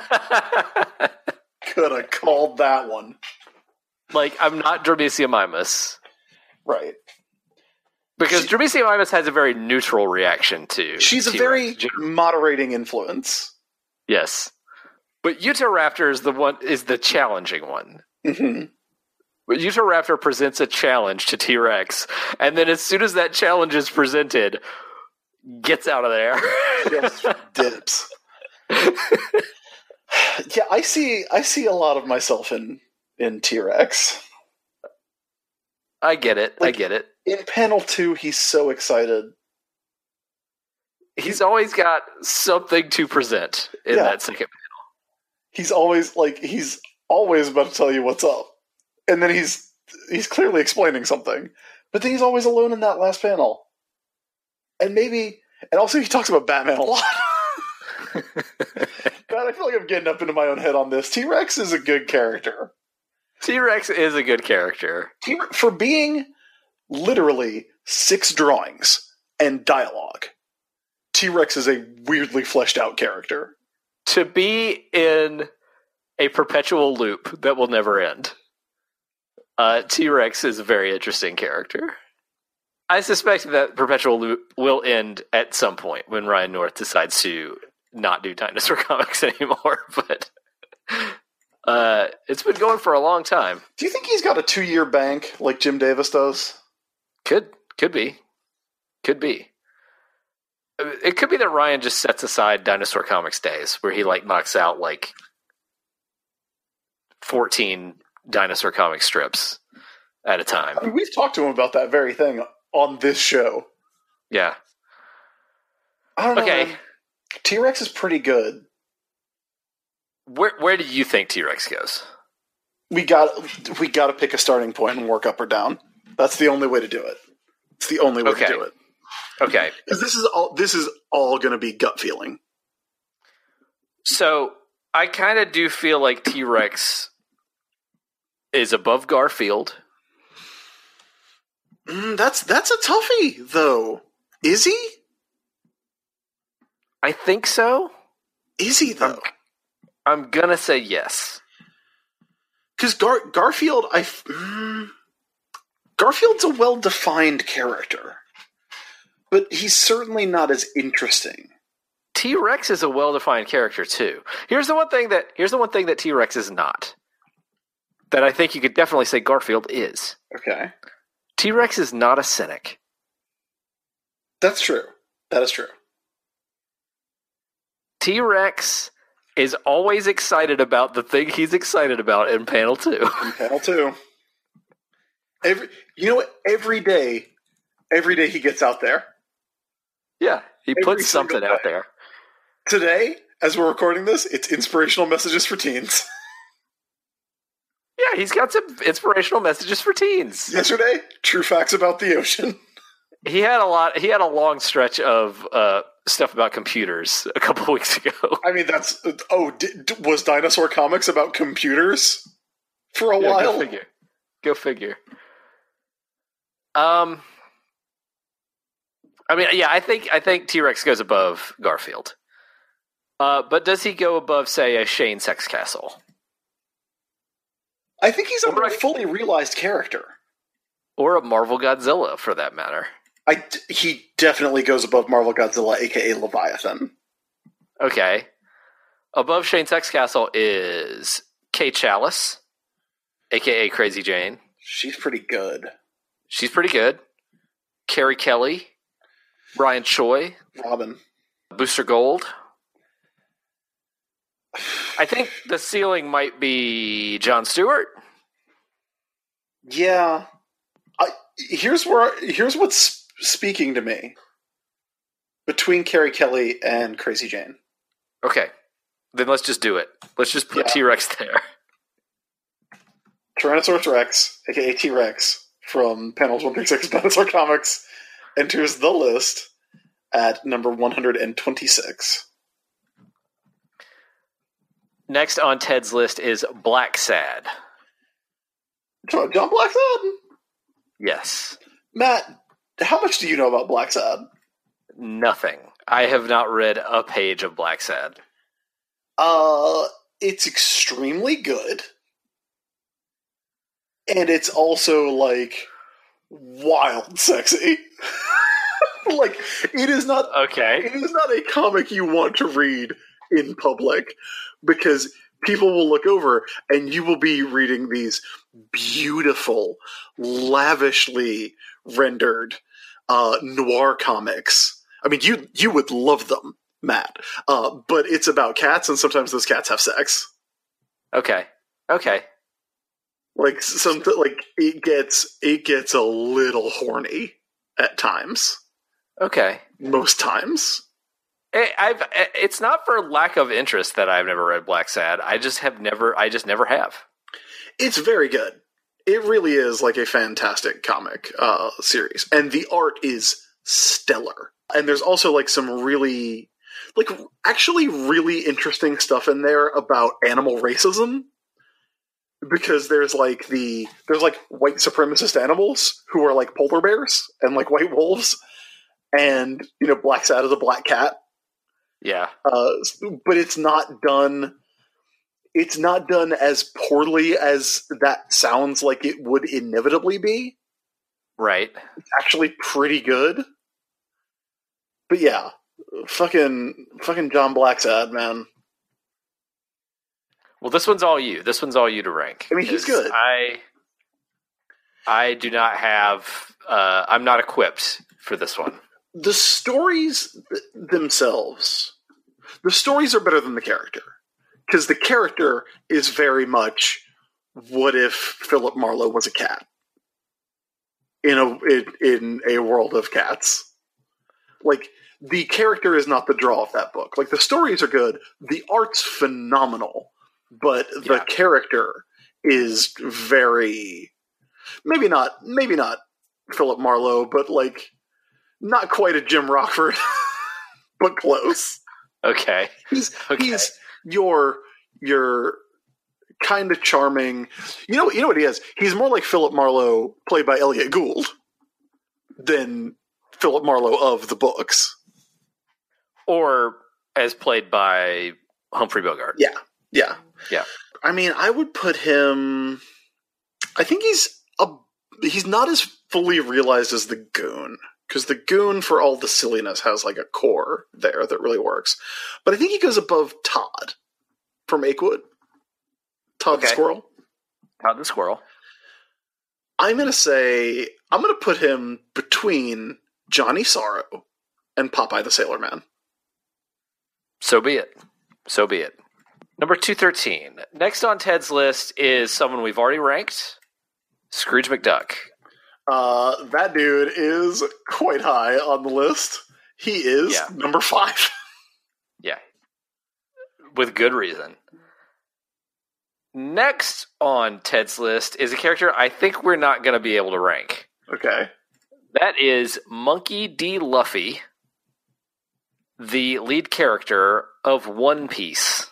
Could have called that one. Like, I'm not Dramisiamimus. Right. Because She- Dramisiamimus has a very neutral reaction to She's a T-Rex. very moderating influence. Yes. But Utahraptor is the one is the challenging one. Mm-hmm. But Utahraptor presents a challenge to T-Rex, and then as soon as that challenge is presented, gets out of there. Just dips. Yeah, I see I see a lot of myself in, in T-Rex. I get it. Like- I get it. In panel two, he's so excited. He's always got something to present in Yeah. that second. He's always like he's always about to tell you what's up. And then he's he's clearly explaining something. But then he's always alone in that last panel. And maybe... And also he talks about Batman a lot. God, I feel like I'm getting up into my own head on this. T-Rex is a good character. T-Rex is a good character. T- for being literally six drawings and dialogue, T-Rex is a weirdly fleshed out character. To be in a perpetual loop that will never end, uh, T-Rex is a very interesting character. I suspect that perpetual loop will end at some point when Ryan North decides to not do dinosaur comics anymore, but uh, it's been going for a long time. Do you think he's got a two-year bank like Jim Davis does? Could could be. Could be. It could be that Ryan just sets aside dinosaur comics days where he like knocks out like fourteen dinosaur comic strips at a time. I mean, we've talked to him about that very thing on this show. Yeah. I don't know. Okay. Man. T-Rex is pretty good. Where where do you think T-Rex goes? We got we got to pick a starting point and work up or down. That's the only way to do it. It's the only way Okay. to do it. Okay. Because this is all this is all going to be gut feeling. So I kind of do feel like T-Rex is above Garfield. Mm, that's that's a toughie, though. Is he? I think so. Is he though? I'm gonna say yes. Because Gar- Garfield, I f- mm, Garfield's a well-defined character, but he's certainly not as interesting. T-Rex is a well-defined character too. Here's the one thing that here's the one thing that T-Rex is not. That I think you could definitely say Garfield is. Okay, T-Rex is not a cynic. that's true. That is true. T-Rex is always excited about the thing he's excited about in panel two. In panel two, every you know what? Every day, every day he gets out there. Yeah, he Every puts single something out day. there. Today, as we're recording this, it's inspirational messages for teens. Yeah, he's got some inspirational messages for teens. Yesterday, true facts about the ocean. He had a lot. He had a long stretch of uh, stuff about computers a couple weeks ago. I mean, that's oh, d- d- was Dinosaur Comics about computers for a Yeah, while? Go figure. Go figure. Um, I mean, yeah, I think I think T-Rex goes above Garfield. Uh, but does he go above, say, a Shane Sex Castle? I think he's a more Right. fully realized character. Or a Marvel Godzilla, for that matter. I d- he definitely goes above Marvel Godzilla, aka Leviathan. Okay. Above Shane Sex Castle is Kay Chalice, a k a. Crazy Jane. She's pretty good. She's pretty good. Carrie Kelly, Brian Choi, Robin. Booster Gold. I think the ceiling might be Jon Stewart. Yeah. I, here's where here's what's speaking to me between Carrie Kelly and Crazy Jane. Okay. Then let's just do it. Let's just put Yeah. T-Rex there. Tyrannosaurus Rex, aka T-Rex, from panels one through six of Dinosaur Comics, enters the list at number one hundred twenty-six. Next on Ted's list is Black Sad. John Blacksad? Yes. Matt, how much do you know about Black Sad? Nothing. I have not read a page of Black Sad. Uh, it's extremely good. And it's also, like, wild sexy. Like, it is not Okay. it is not a comic you want to read in public, because people will look over and you will be reading these beautiful, lavishly rendered uh, noir comics. I mean, you you would love them, Matt. Uh, but it's about cats, and sometimes those cats have sex. Okay. Okay. Like some, like it gets it gets a little horny at times. Okay. Most times. I've. It's not for lack of interest that I've never read Black Sad. I just have never. I just never have. It's very good. It really is like a fantastic comic uh, series, and the art is stellar. And there's also like some really, like actually really interesting stuff in there about animal racism. Because there's like the there's like white supremacist animals who are like polar bears and like white wolves, and you know Black Sad is a black cat. Yeah, uh, but it's not done. It's not done as poorly as that sounds like it would inevitably be. Right. It's actually pretty good. But yeah, fucking fucking John Blacksad, man. Well, this one's all you. This one's all you to rank. I mean, he's good. I, I do not have. Uh, I'm not equipped for this one. The stories th- themselves, the stories are better than the character, because the character is very much what if Philip Marlowe was a cat in a in, in a world of cats. Like the character is not the draw of that book. Like the stories are good, the art's phenomenal. But the yeah. character is very, maybe not, maybe not Philip Marlowe, but like not quite a Jim Rockford, but close. Okay. He's okay. he's your your kind of charming. You know you know what he is? He's more like Philip Marlowe, played by Elliot Gould, than Philip Marlowe of the books, or as played by Humphrey Bogart. Yeah. Yeah. Yeah. I mean, I would put him, I think he's a, he's not as fully realized as the Goon, because the Goon, for all the silliness, has like a core there that really works. But I think he goes above Todd from Akewood. Todd okay. the Squirrel. Todd the Squirrel. I'm going to say, I'm going to put him between Johnny Sorrow and Popeye the Sailor Man. So be it. So be it. Number two thirteen. Next on Ted's list is someone we've already ranked, Scrooge McDuck. Uh, that dude is quite high on the list. He is yeah. number five. Yeah. With good reason. Next on Ted's list is a character I think we're not going to be able to rank. Okay. That is Monkey D. Luffy, the lead character of One Piece.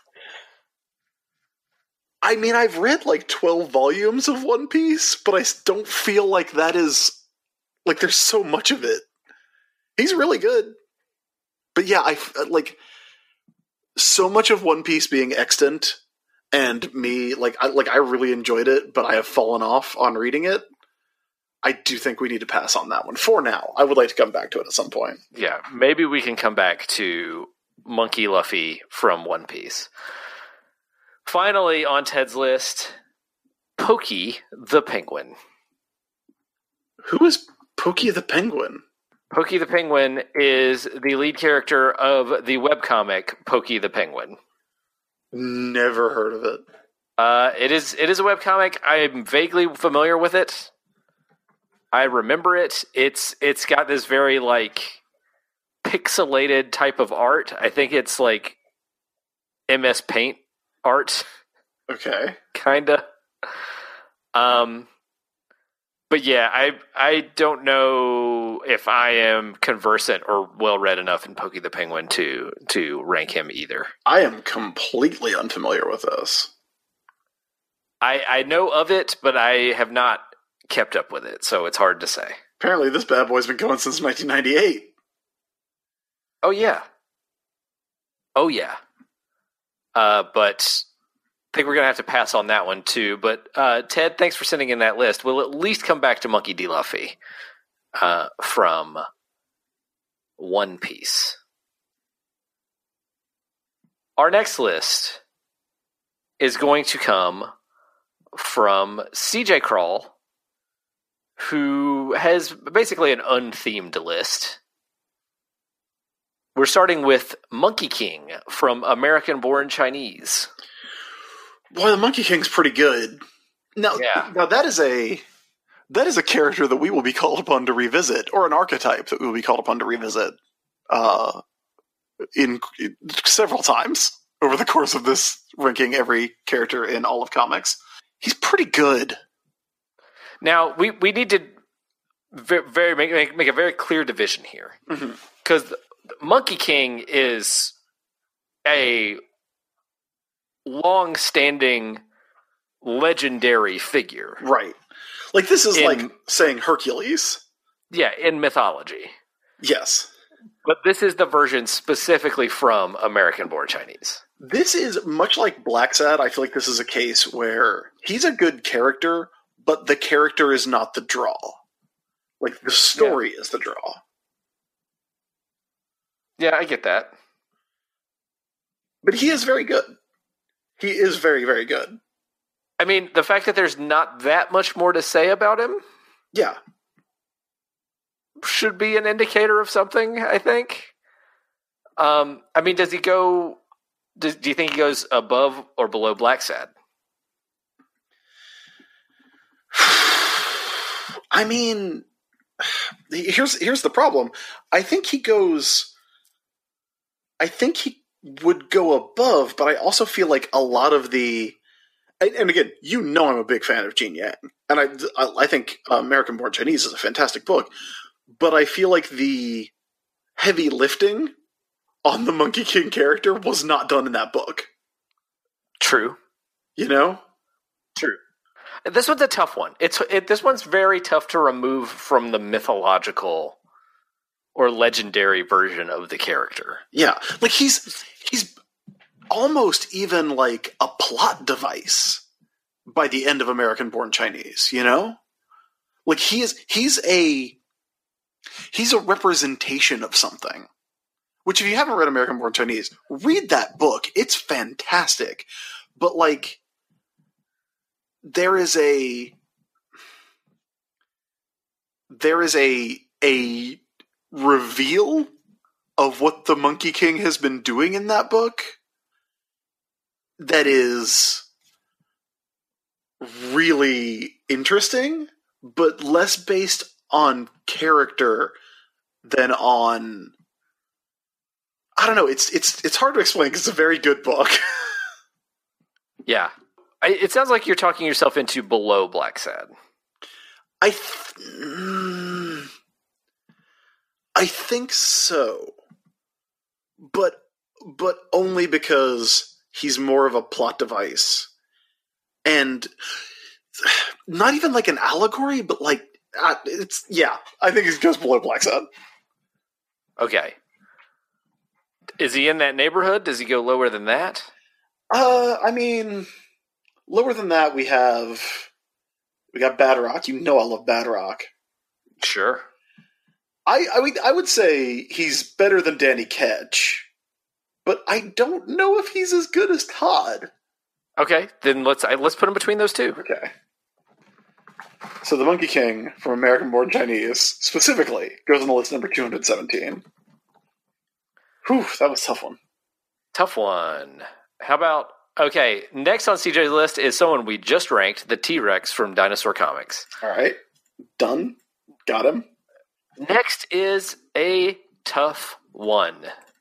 I mean, I've read like twelve volumes of One Piece, but I don't feel like that is, like, there's so much of it. He's really good. But yeah, I, like, so much of One Piece being extant, and me, like, I, like, I really enjoyed it, but I have fallen off on reading it. I do think we need to pass on that one. For now, I would like to come back to it at some point. Yeah, maybe we can come back to Monkey Luffy from One Piece. Finally, on Ted's list, Pokey the Penguin. Who is Pokey the Penguin? Pokey the Penguin is the lead character of the webcomic Pokey the Penguin. Never heard of it. Uh, it is it is a webcomic. I'm vaguely familiar with it. I remember it. It's it's got this very like pixelated type of art. I think it's like M S Paint art. Okay. Kinda. Um But yeah, I I don't know if I am conversant or well read enough in Pokey the Penguin to to rank him either. I am completely unfamiliar with this. I I know of it, but I have not kept up with it, so it's hard to say. Apparently this bad boy's been going since nineteen ninety-eight. Oh yeah. Oh yeah. Uh, but I think we're going to have to pass on that one too. But uh, Ted, thanks for sending in that list. We'll at least come back to Monkey D. Luffy uh, from One Piece. Our next list is going to come from C J Krull, who has basically an unthemed list. We're starting with Monkey King from American Born Chinese. Boy, the Monkey King's pretty good. Now, yeah. now that is a that is a character that we will be called upon to revisit, or an archetype that we will be called upon to revisit uh, in, in several times over the course of this ranking every character in all of comics. He's pretty good. Now we, we need to very, very make, make make a very clear division here, because mm-hmm. Monkey King is a long-standing, legendary figure, right? Like this is in, like saying Hercules. Yeah, in mythology. Yes. But this is the version specifically from American-born Chinese. This is much like Blacksad. I feel like this is a case where he's a good character, but the character is not the draw. Like, the story yeah. is the draw. Yeah, I get that. But he is very good. He is very, very good. I mean, the fact that there's not that much more to say about him... Yeah. Should be an indicator of something, I think. Um, I mean, does he go... Does, do you think he goes above or below Blacksad? I mean, here's here's the problem. I think he goes... I think he would go above, but I also feel like a lot of the... And, and again, you know I'm a big fan of Gene Yang. And I, I, I think uh, American-Born Chinese is a fantastic book. But I feel like the heavy lifting on the Monkey King character was not done in that book. True. You know? True. This one's a tough one. It's it, This one's very tough to remove from the mythological or legendary version of the character. Yeah. Like, he's he's almost even like a plot device by the end of American-Born Chinese, you know? Like, he is he's a... He's a representation of something. Which, if you haven't read American-Born Chinese, read that book. It's fantastic. But, like, there is a... There is a... a reveal of what the Monkey King has been doing in that book that is really interesting, but less based on character than on... I don't know, it's it's it's hard to explain because it's a very good book. Yeah. I, it sounds like you're talking yourself into below Blacksad. I th- mm, I think so. But but only because he's more of a plot device. And not even like an allegory, but like Uh, it's yeah. I think he's just below Blacksad. Okay. Is he in that neighborhood? Does he go lower than that? Uh, I mean, lower than that we have we got Badrock. You know I love Badrock. Sure. I I would I would say he's better than Danny Ketch, but I don't know if he's as good as Todd. Okay, then let's let's put him between those two. Okay. So the Monkey King from American-Born Chinese, specifically, goes on the list number two hundred seventeen. Whew, that was a tough one. Tough one. How about, okay, next on C J's list is someone we just ranked, the T-Rex from Dinosaur Comics. All right. Done. Got him. Next is a tough one.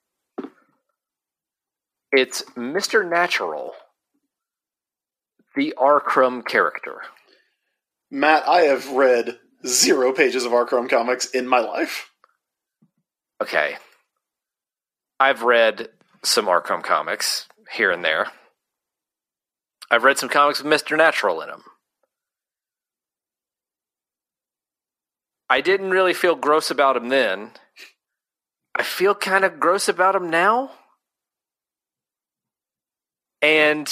It's Mister Natural, the Arcrum character. Matt, I have read zero pages of Arcrum comics in my life. Okay. I've read some Arcrum comics here and there. I've read some comics with Mister Natural in them. I didn't really feel gross about him then. I feel kind of gross about him now. And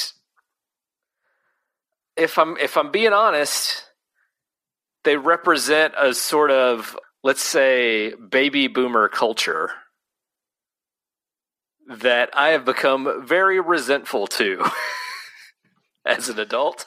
if I'm if I'm being honest, they represent a sort of, let's say, baby boomer culture that I have become very resentful to as an adult.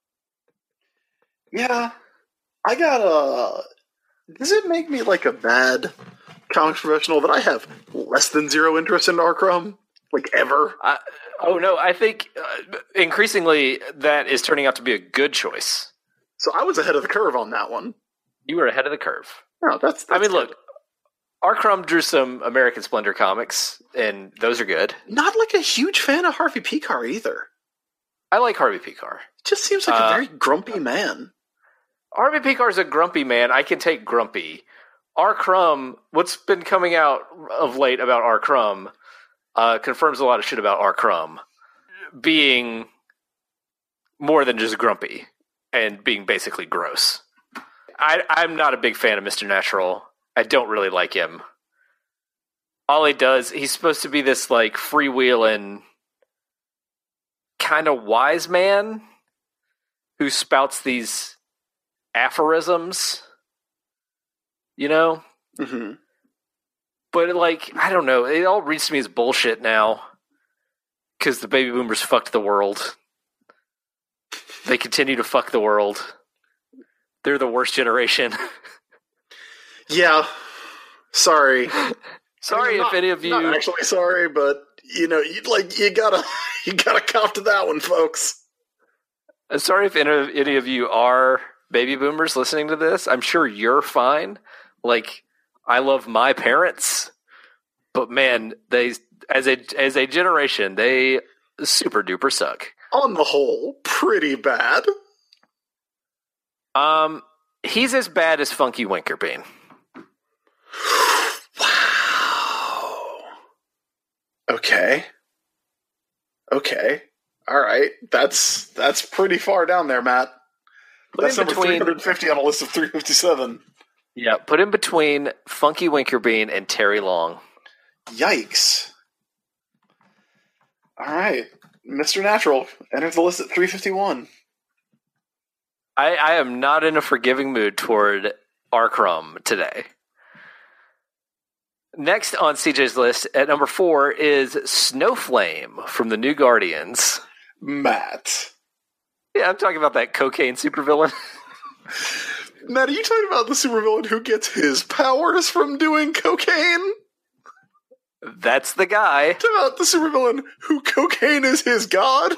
Yeah. I got a... Does it make me like a bad comics professional that I have less than zero interest in Arcrum? Like, ever? I, oh, no, I think uh, increasingly that is turning out to be a good choice. So I was ahead of the curve on that one. You were ahead of the curve. No, that's, that's I mean, good. look, R. Crumb drew some American Splendor comics, and those are good. Not like a huge fan of Harvey Pekar either. I like Harvey Pekar. Just seems like Uh, a very grumpy man. Harvey Pekar is a grumpy man. I can take grumpy. R. Crumb, what's been coming out of late about R. Crumb uh, confirms a lot of shit about R. Crumb being more than just grumpy and being basically gross. I, I'm not a big fan of Mister Natural. I don't really like him. All he does, he's supposed to be this like freewheeling kind of wise man who spouts these aphorisms, you know? Mm-hmm. But, like, I don't know. It all reads to me as bullshit now. Because the baby boomers fucked the world. They continue to fuck the world. They're the worst generation. Yeah. Sorry. Sorry I mean, if not- any of you... Not actually sorry, but, you know, you, like, you gotta, you gotta cop to that one, folks. I'm sorry if any, of- any of you are baby boomers listening to this. I'm sure you're fine. Like, I love my parents. But, man, they... As a as a generation, they super duper suck. On the whole, pretty bad. Um, he's as bad as Funky Winkerbean. Wow. Okay. Okay. All right. That's that's pretty far down there, Matt. Put That's in number between- three hundred fifty on a list of three fifty-seven. Yeah, put in between Funky Winkerbean and Terry Long. Yikes. All right. Mister Natural enters the list at three fifty-one. I, I am not in a forgiving mood toward R. Crumb today. Next on C J's list at number four is Snowflame from the New Guardians. Matt. Yeah, I'm talking about that cocaine supervillain. Matt, are you talking about the supervillain who gets his powers from doing cocaine? That's the guy. Talking about the supervillain who cocaine is his god?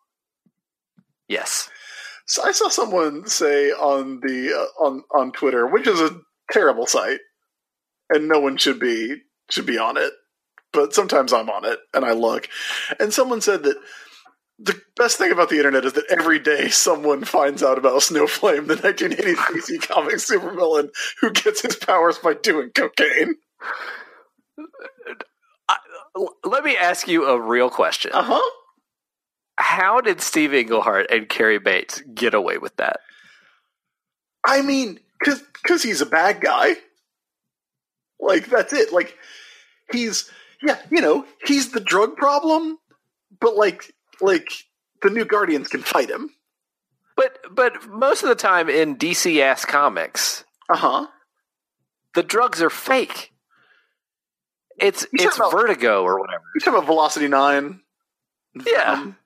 Yes. So I saw someone say on the uh, on on Twitter, which is a terrible site, and no one should be should be on it. But sometimes I'm on it, and I look. And someone said that the best thing about the internet is that every day someone finds out about Snowflame, the nineteen eighties D C Comics supervillain who gets his powers by doing cocaine. I, let me ask you a real question. Uh huh. How did Steve Englehart and Carrie Bates get away with that? I mean, because because he's a bad guy. Like, that's it. Like, he's, yeah, you know, he's the drug problem, but, like, like the New Guardians can fight him. But but most of the time in D C-ass comics, Uh-huh. the drugs are fake. It's You're it's talking about- Vertigo or whatever. You talking about Velocity nine? Yeah. Um,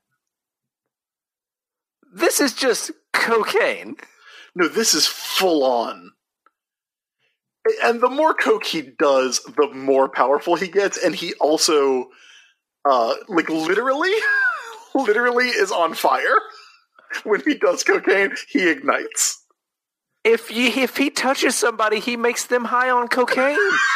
This is just cocaine. no, this is full on. And the more coke he does, the more powerful he gets, and he also, uh, like, literally, literally is on fire. When he does cocaine, he ignites. If you, if he touches somebody, he makes them high on cocaine.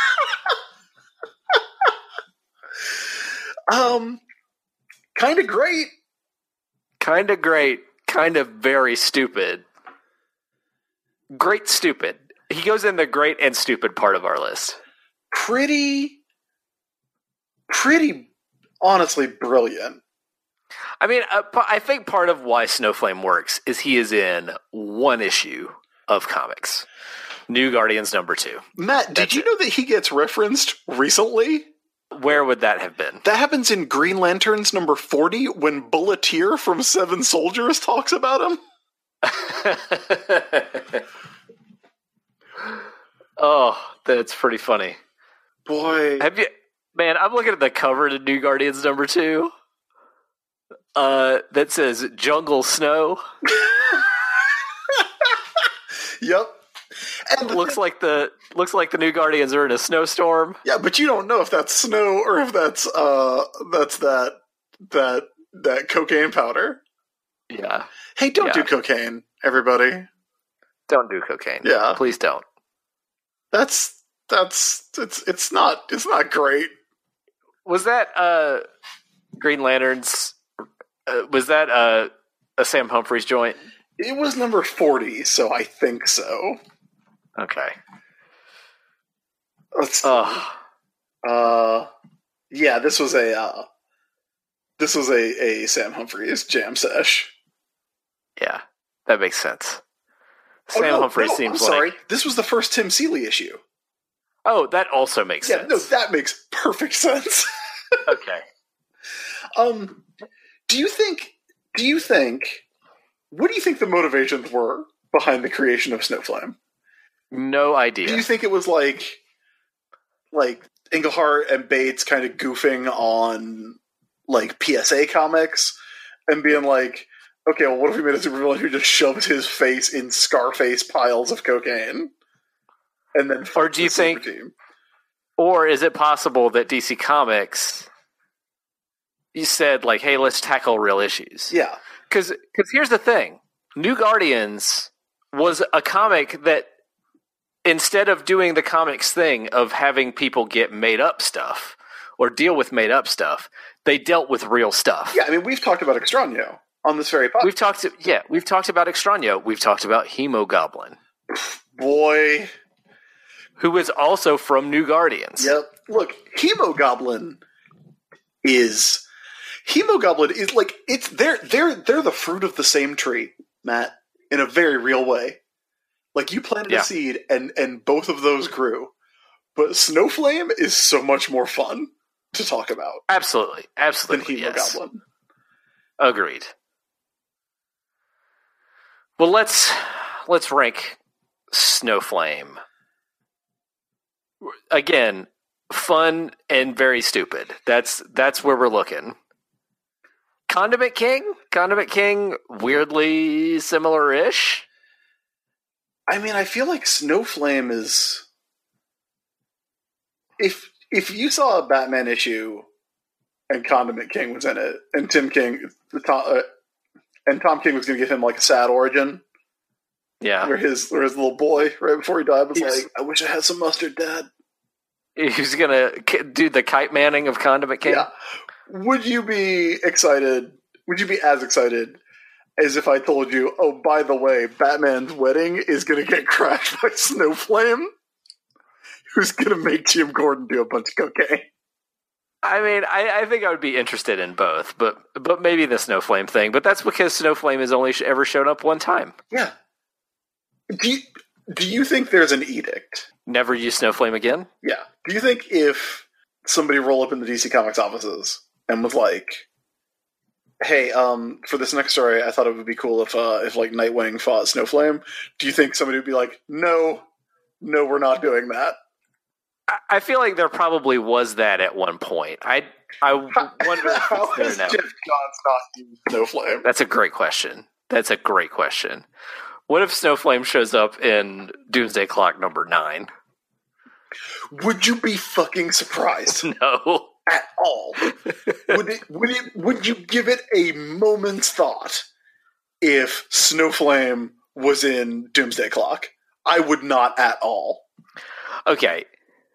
Um, kind of great. Kind of great. Kind of very stupid. Great stupid. He goes in the great and stupid part of our list. Pretty, pretty, honestly brilliant. I mean, uh, p- I think part of why Snowflame works is he is in one issue of comics. New Guardians number two. Matt, did That's you it. know that he gets referenced recently? Where would that have been? That happens in Green Lanterns number forty when Bulleteer from Seven Soldiers talks about him. Oh, that's pretty funny. Boy. Have you, man? I'm looking at the cover to New Guardians number two. Uh, that says "Jungle Snow." Yep. And It looks like the looks like the New Guardians are in a snowstorm. yeah, but you don't know if that's snow or if that's uh that's that that that cocaine powder. Yeah, Hey, don't Yeah. do cocaine, everybody. don't do cocaine. Yeah. Please don't. That's that's it's it's not it's not great. Was that uh, Green Lanterns? Uh, was that uh, a Sam Humphries joint? It was number forty, so I think so. Okay. Let's see. Oh, Uh, yeah, this was a uh, this was a, a Sam Humphries jam sesh. yeah, that makes sense. Oh, Sam no, Humphries no, seems I'm sorry. like. This was the first Tim Seeley issue. Oh, that also makes Yeah, sense. no, that makes perfect sense. Okay. um, do you think? Do you think? What do you think the motivations were behind the creation of Snowflame? No idea. Do you think it was like, like Englehart and Bates kind of goofing on like P S A comics and being like, okay, well, what if we made a supervillain who just shoved his face in Scarface piles of cocaine, and then Or do you the super think- team? Or is it possible that D C Comics, you said, like, hey, let's tackle real issues? Yeah, Because here's the thing. New Guardians was a comic that, instead of doing the comics thing of having people get made-up stuff or deal with made-up stuff, they dealt with real stuff. yeah. I mean, we've talked about Extraño on this very podcast. We've talked, yeah, we've talked about Extraño. We've talked about Hemogoblin, Boy, who is also from New Guardians. yep. Look, Hemogoblin is Hemogoblin is like it's they're they're they're the fruit of the same tree, Matt, in a very real way. Like you planted Yeah. a seed and and both of those grew. But Snowflame is so much more fun to talk about Absolutely. than Absolutely. Yes. Hemogoblin. Agreed. Well, let's let's rank Snowflame. Again, fun and very stupid. That's that's where we're looking. Condiment King? Condiment King, weirdly similar-ish? I mean, I feel like Snowflame is if if you saw a Batman issue and Condiment King was in it, and Tim King, the Tom, uh, and Tom King was going to give him like a sad origin, Yeah. where his where his little boy right before he died was He's- like, "I wish I had some mustard, Dad." He's going to do the Kite Manning of Condiment King? Yeah, would you be excited? Would you be as excited as if I told you, "Oh, by the way, Batman's wedding is going to get crashed by Snowflame, who's going to make Jim Gordon do a bunch of cocaine"? I mean, I, I think I would be interested in both, but but maybe the Snowflame thing. But that's because Snowflame has only sh- ever shown up one time. Yeah. Do you, do you think there's an edict? Never use Snowflame again? Yeah. Do you think if somebody rolled up in the D C Comics offices and was like, "Hey, um, for this next story, I thought it would be cool if, uh, if like Nightwing fought Snowflame," do you think somebody would be like, "No, no, we're not doing that"? I, I feel like there probably was that at one point. I I wonder if How it's there has now. Jeff Johns not used Snowflame? That's a great question. That's a great question. What if Snowflame shows up in Doomsday Clock number nine? Would you be fucking surprised No. at all? would it? Would it? Would you give it a moment's thought if Snowflame was in Doomsday Clock? I would not at all. Okay.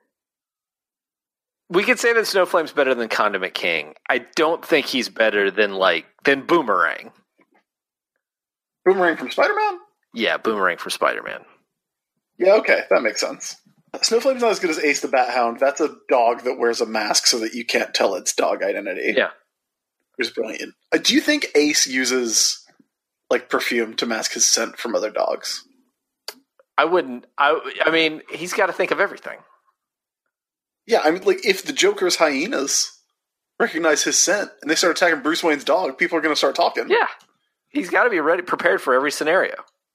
We could say that Snowflame's better than Condiment King. I don't think he's better than like than Boomerang. Boomerang from Spider-Man? Yeah, Boomerang from Spider-Man. Yeah, okay, that makes sense. Snowflame's not as good as Ace the Bat Hound. That's a dog that wears a mask so that you can't tell its dog identity. Yeah. Which is brilliant. Uh, do you think Ace uses like perfume to mask his scent from other dogs? I wouldn't I I mean, he's got to think of everything. Yeah, I mean, like, if the Joker's hyenas recognize his scent and they start attacking Bruce Wayne's dog, people are going to start talking. Yeah. He's got to be ready prepared for every scenario.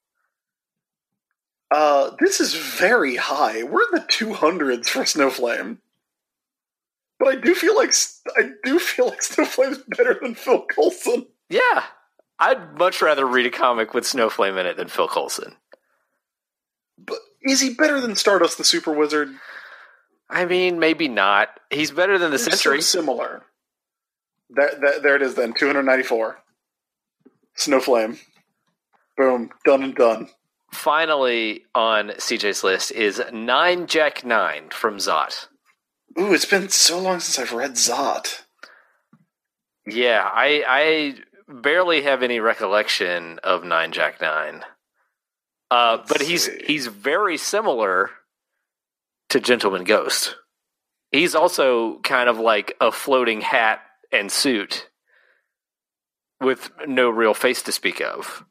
Uh, this is very high. We're in the two hundreds for Snowflame. But I do feel like I do feel like Snowflame's better than Phil Coulson. Yeah. I'd much rather read a comic with Snowflame in it than Phil Coulson. But is he better than Stardust the Super Wizard? I mean, maybe not. He's better than the They're Sentry. so similar. That, that, there it is then, two hundred ninety-four. Snowflame. Boom. Done and done. finally on C J's list is Nine Jack Nine from Zot. Ooh, it's been so long since I've read Zot. Yeah, I I barely have any recollection of Nine Jack Nine. Uh, but he's see. he's very similar to Gentleman Ghost. He's also kind of like a floating hat and suit with no real face to speak of.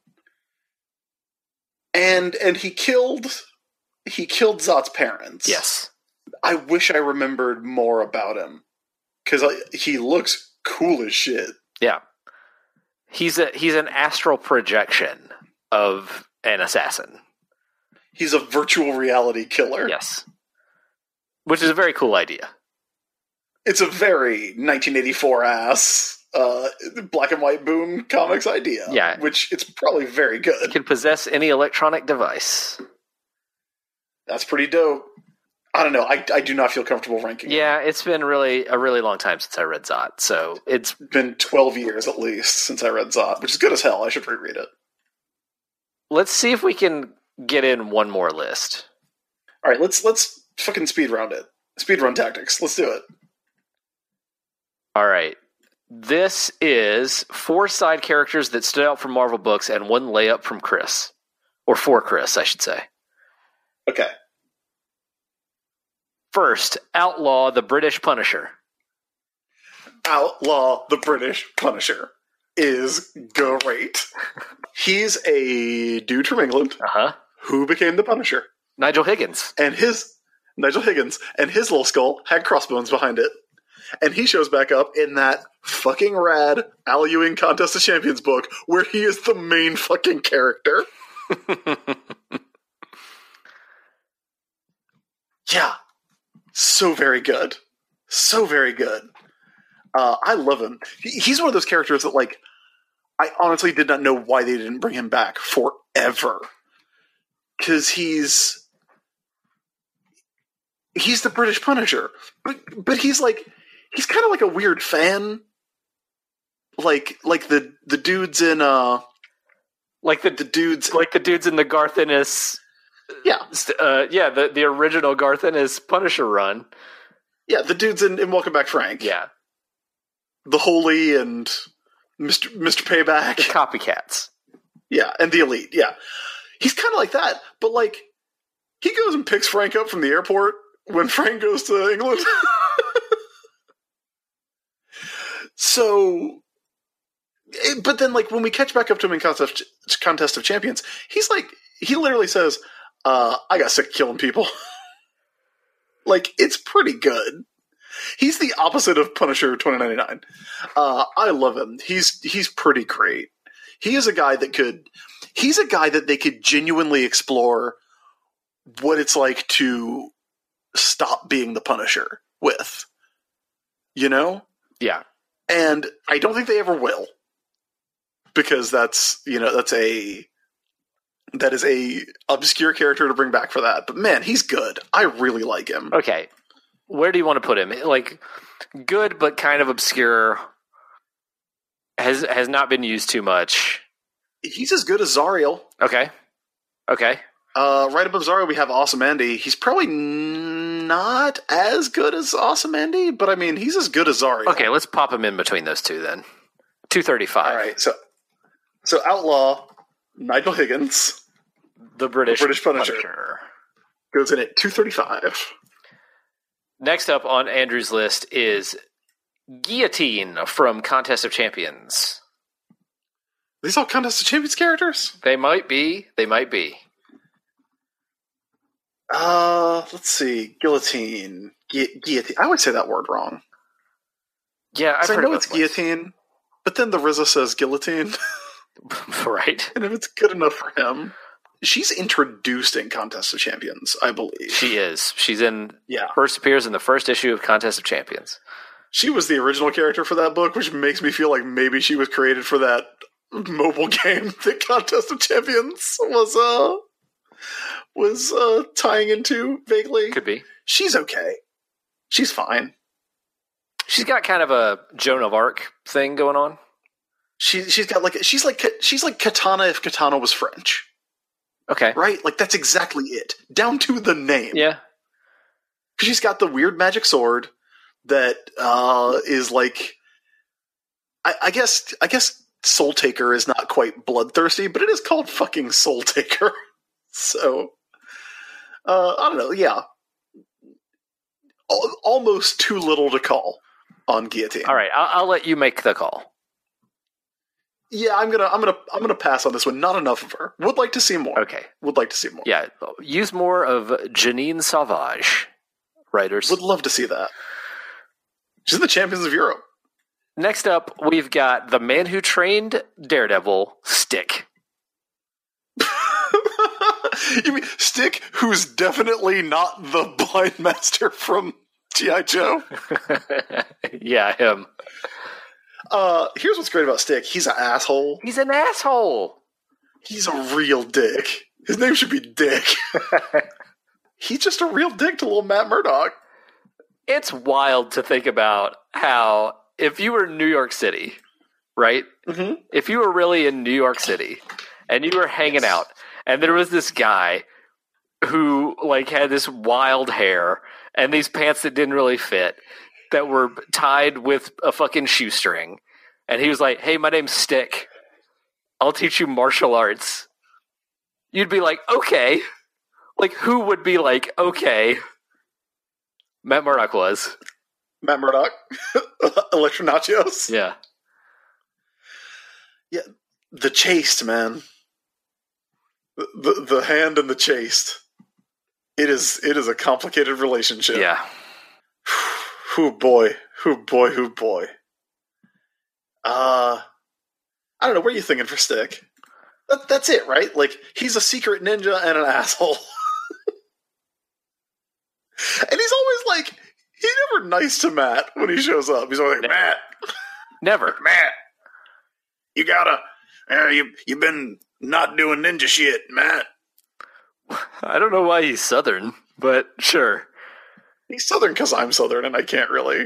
And and he killed he killed Zot's parents. Yes. I wish I remembered more about him because he looks cool as shit. Yeah. He's a he's an astral projection of an assassin. He's a virtual reality killer. Yes. Which is a very cool idea. It's a very nineteen eighty-four ass uh, black and white boom comics idea. Yeah. Which it's probably very He good. can possess any electronic device. That's pretty dope. I don't know. I, I do not feel comfortable ranking it. Yeah, it's been really a really long time since I read Zot, so it's It's been twelve years at least since I read Zot, which is good as hell. I should reread it. let's see if we can get in one more list. All right, let's let's fucking speed round it. Speed run tactics. Let's do it. All right. This is four side characters that stood out from Marvel books and one layup from Chris. Or for Chris, I should say. Okay. First, Outlaw the British Punisher. Outlaw the British Punisher is great. He's a dude from England Uh-huh. who became the Punisher. Nigel Higgins. And his Nigel Higgins and his little skull had crossbones behind it. And he shows back up in that fucking rad Al Ewing Contest of Champions book where he is the main fucking character. Yeah. So very good. So very good. Uh, I love him. He- He's one of those characters that, like, I honestly did not know why they didn't bring him back forever. Because he's... He's the British Punisher. But, but he's, like... He's kind of like a weird fan. Like, like the, the dudes in, uh... Like the The dudes... like the dudes in the Garth Ennis, Yeah. uh, yeah, the, the original Garth Ennis Punisher run. Yeah, the dudes in, in Welcome Back, Frank. Yeah. The Holy and Mister Mister Payback. The copycats. Yeah, and the Elite, yeah. He's kind of like that, but, like, he goes and picks Frank up from the airport when Frank goes to England. So, but then, like, when we catch back up to him in Contest, Contest of Champions, he's like, he literally says, uh, I got sick of killing people. Like, it's pretty good. He's the opposite of Punisher twenty ninety-nine. Uh, I love him. He's he's pretty great. He is a guy that could... He's a guy that they could genuinely explore what it's like to stop being the Punisher with. You know? Yeah. And I don't think they ever will. Because that's, you know, that's a... That is a obscure character to bring back for that. But man, he's good. I really like him. Okay. Where do you want to put him? Like, good but kind of obscure. Has has not been used too much. He's as good as Zariel. Okay. Okay. Uh, right above Zariel, we have Awesome Andy. He's probably n- not as good as Awesome Andy, but I mean, he's as good as Zariel. Okay, let's pop him in between those two then. two thirty-five. All right. So, so Outlaw, Nigel Higgins, The British, The British Punisher. Punisher. goes in at two thirty-five. Next up on Andrew's list is Guillotine from Contest of Champions. These all Contest of Champions characters? They might be. They might be. Uh, let's see. Guillotine. Gu- guillotine. I always say that word wrong. Yeah, I've So I heard know of it's both ways. guillotine, but then the R Z A says guillotine. Right. And if it's good enough for him, she's introduced in Contest of Champions, I believe. She is. She's in. Yeah. First appears in the first issue of Contest of Champions. She was the original character for that book, which makes me feel like maybe she was created for that mobile game that Contest of Champions was uh was uh tying into vaguely. Could be. She's okay. She's fine. She's got kind of a Joan of Arc thing going on. She she's got like she's like she's like Katana if Katana was French. Okay. right? Like, that's exactly it. Down to the name. Yeah. Because she's got the weird magic sword that uh, is like... I, I guess I guess Soul Taker is not quite bloodthirsty, but it is called fucking Soul Taker. So, uh, I don't know, yeah. Al- almost too little to call on Guillotine. All right, I'll, I'll let you make the call. Yeah, I'm gonna, I'm gonna, I'm gonna pass on this one. Not enough of her. Would like to see more. Okay. Would like to see more. Yeah, use more of Janine Sauvage, writers. Would love to see that. She's in the Champions of Europe. Next up, we've got the man who trained Daredevil, Stick. You mean Stick, who's definitely not the blind master from G I. Joe? Yeah, him. Uh, here's what's great about Stick. He's an asshole. He's an asshole. He's a real dick. His name should be Dick. He's just a real dick to little Matt Murdock. It's wild to think about how, if you were in New York City, right? Mm-hmm. If you were really in New York City and you were hanging out and there was this guy who like had this wild hair and these pants that didn't really fit that were tied with a fucking shoestring, and he was like, "Hey, my name's Stick. I'll teach you martial arts." You'd be like, "Okay." Like, who would be like, "Okay"? Matt Murdock was. Matt Murdock. Electro Nachos. Yeah. Yeah. The chaste, man. The, the the hand and the chaste. It is it is a complicated relationship. Yeah. Who boy. Who boy, who boy. Uh I don't know, what are you thinking for Stick? That, that's it, right? Like, he's a secret ninja and an asshole. And he's always like, he's never nice to Matt when he shows up. He's always like, Matt, Never. Matt, you gotta, uh, you you've been not doing ninja shit, Matt. I don't know why he's Southern, but sure. He's Southern because I'm Southern, and I can't really.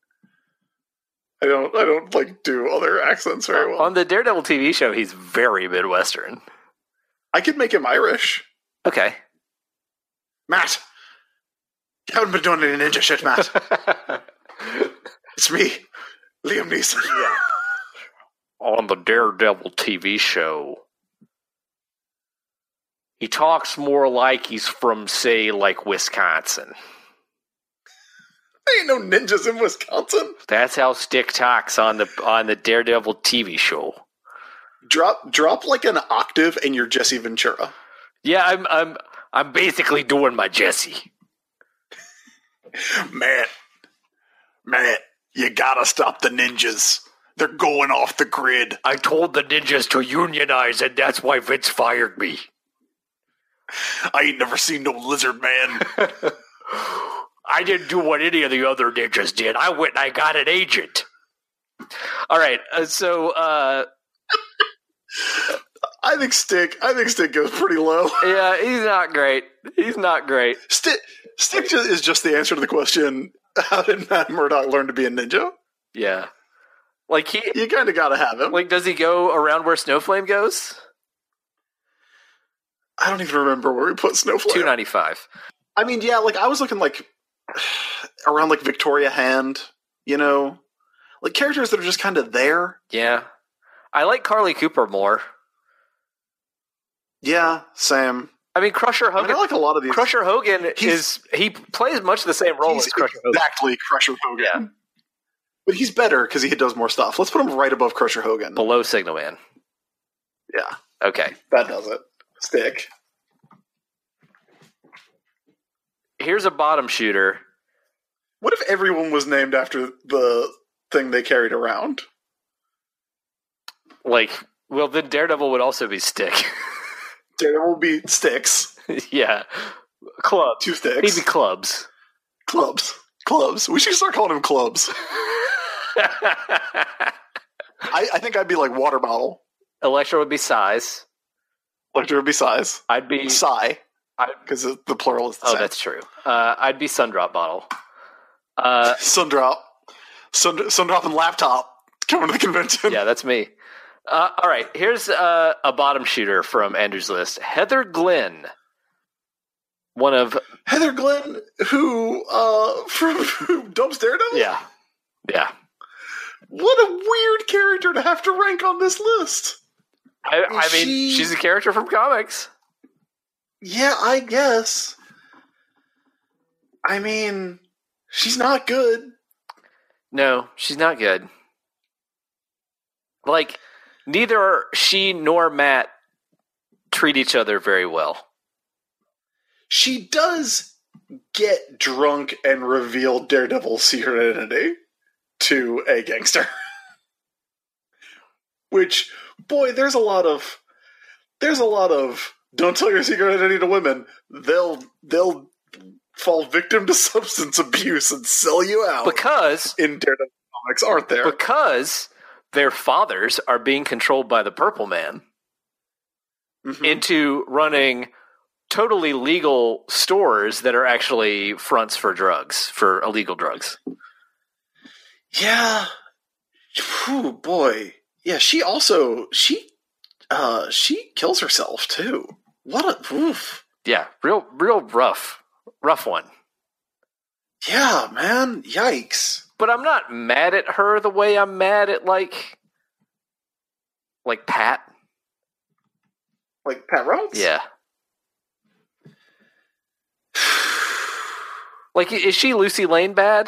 I don't. I don't like do other accents very well. On the Daredevil T V show, he's very Midwestern. I could make him Irish. Okay. Matt, you haven't been doing any ninja shit, Matt. It's me, Liam Neeson. Yeah. On the Daredevil T V show, he talks more like he's from, say, like Wisconsin. There ain't no ninjas in Wisconsin. That's how Stick talks on the on the Daredevil T V show. Drop, drop like an octave, and you're Jesse Ventura. Yeah, I'm I'm I'm basically doing my Jesse. Matt, Matt, you gotta stop the ninjas. They're going off the grid. I told the ninjas to unionize, and that's why Vince fired me. I ain't never seen no lizard man. I didn't do what any of the other ninjas did. I went and I got an agent. All right, uh, so uh, I think Stick. I think Stick goes pretty low. yeah, he's not great. He's not great. Stick. Stick ju- is just the answer to the question: how did Matt Murdock learn to be a ninja? Yeah, like he, You kind of gotta have him. like, does he go around where Snowflame goes? I don't even remember where we put Snowflake. Two ninety five. I mean, yeah, like I was looking like around like Victoria Hand, you know, like characters that are just kind of there. Yeah, I like Carly Cooper more. Yeah, same. I mean, Crusher I, mean, Hogan. I like a lot of these. Crusher Hogan He's- is he plays much the same role He's as Crusher Hogan. exactly Crusher Hogan. Yeah. But he's better because he does more stuff. Let's put him right above Crusher Hogan. Below Signal Man. Yeah, Okay. that does it. Stick. Here's a bottom shooter. What if everyone was named after the thing they carried around? Like, well, then Daredevil would also be Stick. There will be Sticks. Yeah. Clubs. Two sticks. He'd be Clubs. Clubs. Clubs. We should start calling him Clubs. I, I think I'd be like Water Bottle. Electro would be Size. Electro would be Size. I'd be... Sigh. I, Because the plural is the oh, same. that's true. Uh, I'd be Sundrop Bottle. Uh, Sundrop. Sun, Sundrop and Laptop coming to the convention. yeah, that's me. Uh, all right, here's uh, a bottom shooter from Andrew's list. Heather Glenn. One of... Heather Glenn, who, uh, from who, Dubs Daredevil? Yeah. Yeah. What a weird character to have to rank on this list. I, I mean, she... she's a character from comics. Yeah, I guess. I mean, she's not good. No, she's not good. Like, neither she nor Matt treat each other very well. She does get drunk and reveal Daredevil's secret identity to a gangster. Which, boy, there's a lot of... There's a lot of... Don't tell your secret identity to women. They'll... They'll fall victim to substance abuse and sell you out. Because... In Daredevil comics, aren't there? Because their fathers are being controlled by the Purple Man mm-hmm. into running totally legal stores that are actually fronts for drugs, for illegal drugs. Yeah. Whew, boy. Yeah, she also... She... Uh, she kills herself, too. What a... Oof. Yeah, real, real rough. Rough one. Yeah, man. Yikes. But I'm not mad at her the way I'm mad at, like... Like Pat. Like Pat Reynolds? Yeah. Like, is she Lucy Lane bad?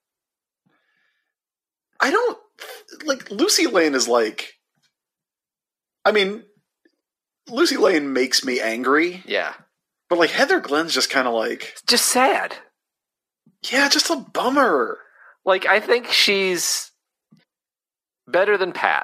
I don't... Like, Lucy Lane is like... I mean, Lucy Lane makes me angry. Yeah. But, like, Heather Glenn's just kind of like... Just sad. Yeah, just a bummer. Like, I think she's better than Pat.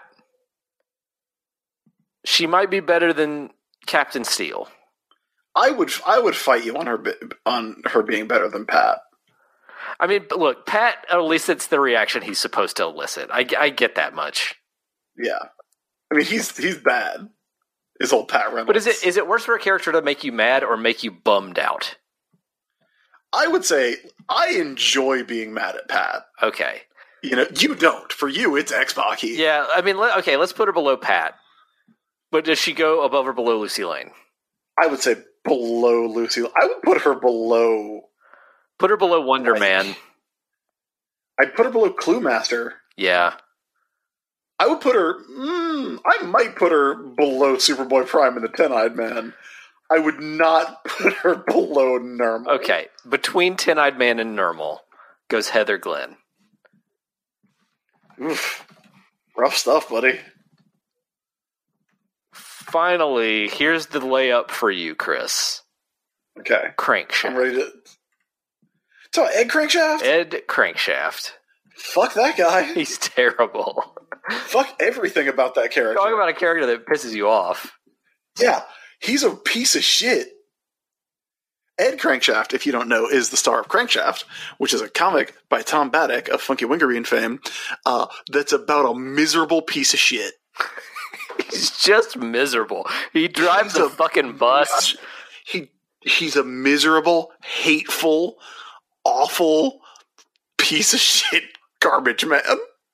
She might be better than Captain Steel. I would I would fight you on her on her being better than Pat. I mean, look, Pat elicits the reaction he's supposed to elicit. I, I get that much. Yeah. I mean, he's he's bad. Is old Pat Reynolds. But is it is it worse for a character to make you mad or make you bummed out? I would say I enjoy being mad at Pat. Okay. You know, you don't. For you, it's X-Baki. Yeah, I mean, let, okay, let's put her below Pat. But does she go above or below Lucy Lane? I would say below Lucy. I would put her below... Put her below Wonder like, Man. I'd put her below Clue Master. Yeah. I would put her... Mm, I might put her below Superboy Prime and the Ten-Eyed Man. I would not put her below Nermal. Okay. Between Ten-Eyed Man and Nermal goes Heather Glenn. Oof. Rough stuff, buddy. Finally, here's the layup for you, Chris. Okay. Crankshaft. I'm ready to... So, Ed Crankshaft? Ed Crankshaft. Fuck that guy. He's terrible. Fuck everything about that character. Talk about a character that pisses you off. Yeah, he's a piece of shit. Ed Crankshaft, if you don't know, is the star of Crankshaft, which is a comic by Tom Baddock of Funky Wingarine fame, uh, that's about a miserable piece of shit. He's just miserable. He drives a, a fucking bus. He he's a miserable, hateful, awful piece of shit garbage man.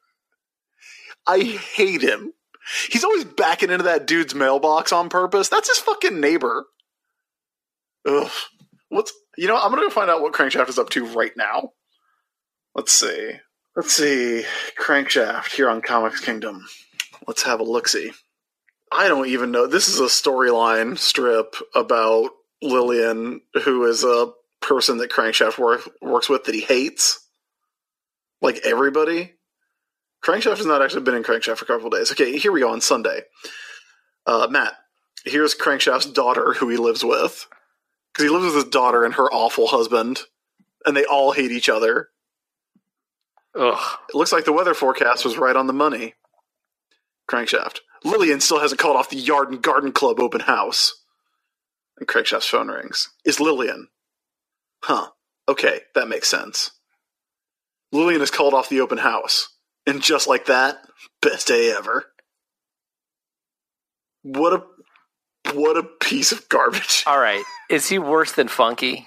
I hate him. He's always backing into that dude's mailbox on purpose. That's his fucking neighbor. Ugh. What's you know? I'm gonna go find out what Crankshaft is up to right now. Let's see. Let's see. Crankshaft here on Comics Kingdom. Let's have a look-see. I don't even know. This is a storyline strip about Lillian, who is a person that Crankshaft work, works with that he hates. Like everybody. Crankshaft has not actually been in Crankshaft for a couple of days. Okay, here we go on Sunday. Uh, Matt, here's Crankshaft's daughter who he lives with. Because he lives with his daughter and her awful husband. And they all hate each other. Ugh. It looks like the weather forecast was right on the money. Crankshaft. Lillian still hasn't called off the Yard and Garden Club open house. And Crankshaft's phone rings. Is Lillian? Huh. Okay, that makes sense. Lillian has called off the open house. And just like that, best day ever. What a what a piece of garbage. All right. Is he worse than Funky?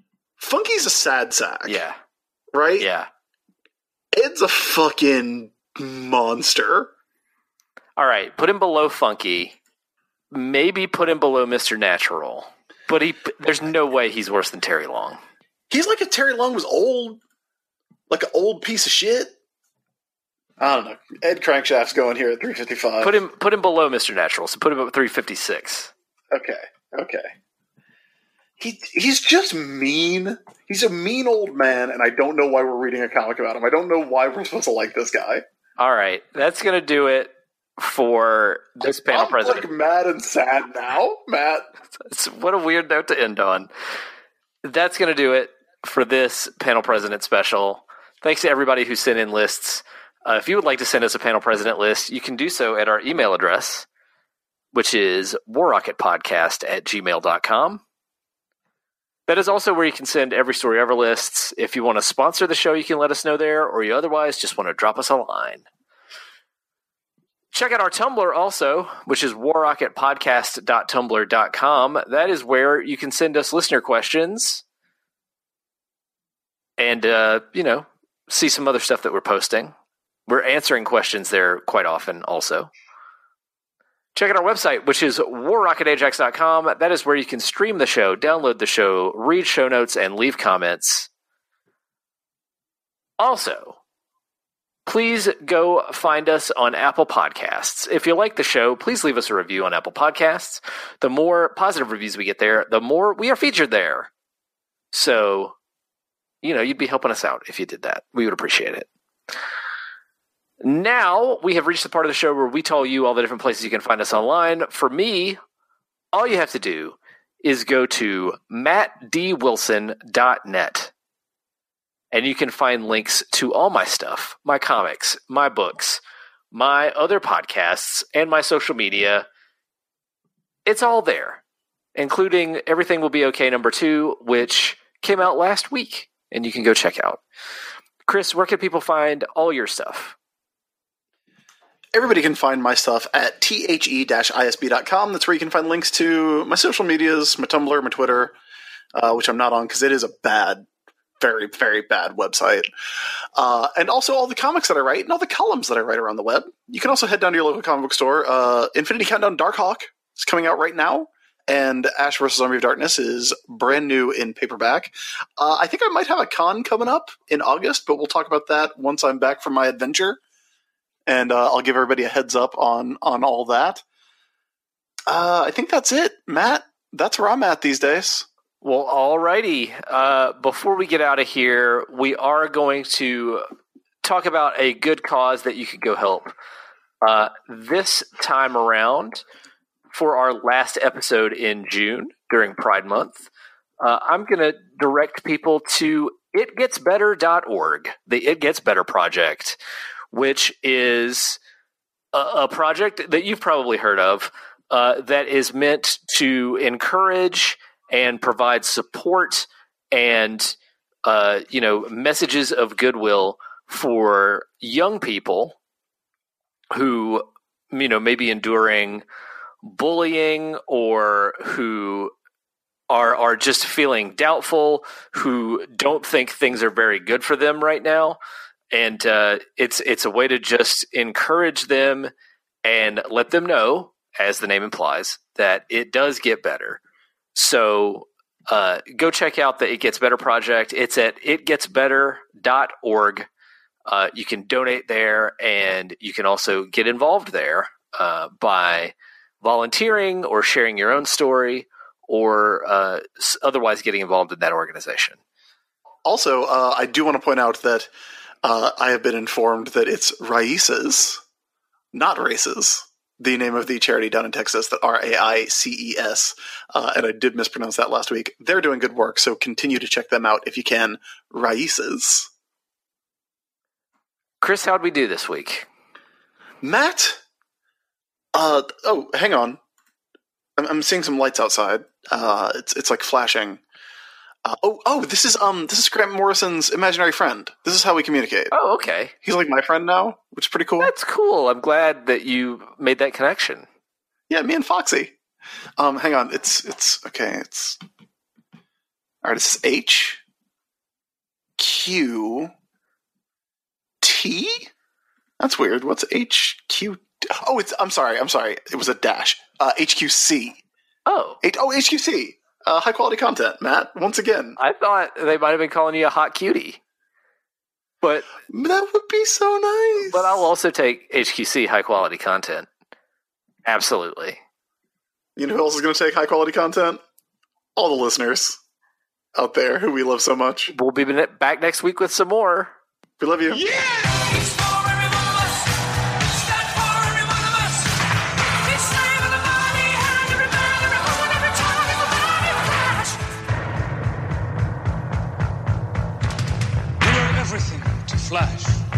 Funky's a sad sack. Yeah. Right? Yeah. Ed's a fucking monster. All right, put him below Funky. Maybe put him below Mister Natural. But he, there's no way he's worse than Terry Long. He's like if Terry Long was old. Like an old piece of shit. I don't know. Ed Crankshaft's going here at three fifty-five. Put him put him below Mister Natural, so put him at three fifty-six. Okay, okay. He He's just mean. He's a mean old man, and I don't know why we're reading a comic about him. I don't know why we're supposed to like this guy. All right, that's going to do it for this panel I'm president. like mad and sad now, Matt. It's, what a weird note to end on. That's going to do it for this panel president special. Thanks to everybody who sent in lists. Uh, if you would like to send us a panel president list, you can do so at our email address, which is warrocketpodcast at gmail dot com. That is also where you can send every story ever lists. If you want to sponsor the show, you can let us know there, or you otherwise just want to drop us a line. Check out our Tumblr also, which is warrocketpodcast dot tumblr dot com. That is where you can send us listener questions and, uh, you know, see some other stuff that we're posting. We're answering questions there quite often also. Check out our website, which is war rocket ajax dot com. That is where you can stream the show, download the show, read show notes, and leave comments. Also, please go find us on Apple Podcasts. If you like the show, please leave us a review on Apple Podcasts. The more positive reviews we get there, the more we are featured there. So, you know, you'd be helping us out if you did that. We would appreciate it. Now, we have reached the part of the show where we tell you all the different places you can find us online. For me, all you have to do is go to matt d wilson dot net. And you can find links to all my stuff, my comics, my books, my other podcasts, and my social media. It's all there, including Everything Will Be Okay number two, which came out last week, and you can go check out. Chris, where can people find all your stuff? Everybody can find my stuff at the dash I S B dot com. That's where you can find links to my social medias, my Tumblr, my Twitter, uh, which I'm not on because it is a bad very, very bad website. Uh, and also all the comics that I write and all the columns that I write around the web. You can also head down to your local comic book store. Uh, Infinity Countdown Darkhawk is coming out right now. And Ash versus. Army of Darkness is brand new in paperback. Uh, I think I might have a con coming up in August, but we'll talk about that once I'm back from my adventure. And uh, I'll give everybody a heads up on, on all that. Uh, I think that's it, Matt. That's where I'm at these days. Well, alrighty. Uh, before we get out of here, we are going to talk about a good cause that you could go help. Uh, this time around, for our last episode in June during Pride Month, uh, I'm going to direct people to it gets better dot org, the It Gets Better Project, which is a, a project that you've probably heard of uh, that is meant to encourage and provide support and, uh, you know, messages of goodwill for young people who, you know, may be enduring bullying or who are are just feeling doubtful, who don't think things are very good for them right now. And uh, it's it's a way to just encourage them and let them know, as the name implies, that it does get better. So uh, go check out the It Gets Better Project. It's at it gets better dot org. Uh, you can donate there, and you can also get involved there uh, by volunteering or sharing your own story or uh, otherwise getting involved in that organization. Also, uh, I do want to point out that uh, I have been informed that it's Raices, not Races, the name of the charity down in Texas, that R A I C E S, uh, and I did mispronounce that last week. They're doing good work, so continue to check them out if you can. Raices. Chris, how'd we do this week? Matt? Uh, oh, hang on. I'm, I'm seeing some lights outside. Uh, it's it's like flashing. Uh, oh, oh, this is um, this is Grant Morrison's imaginary friend. This is how we communicate. Oh, okay. He's like my friend now, which is pretty cool. That's cool. I'm glad that you made that connection. Yeah, me and Foxy. Um, hang on. It's it's okay. It's all right. This is H Q T. That's weird. What's H Q? Oh, it's. I'm sorry. I'm sorry. It was a dash. Uh, H Q C. Oh. H- oh, H Q C. Uh, high quality content, Matt. Once again. I thought they might have been calling you a hot cutie. But that would be so nice. But I'll also take H Q C high quality content. Absolutely. You know who else is going to take high quality content? All the listeners out there who we love so much. We'll be back next week with some more. We love you. Yeah! Flash.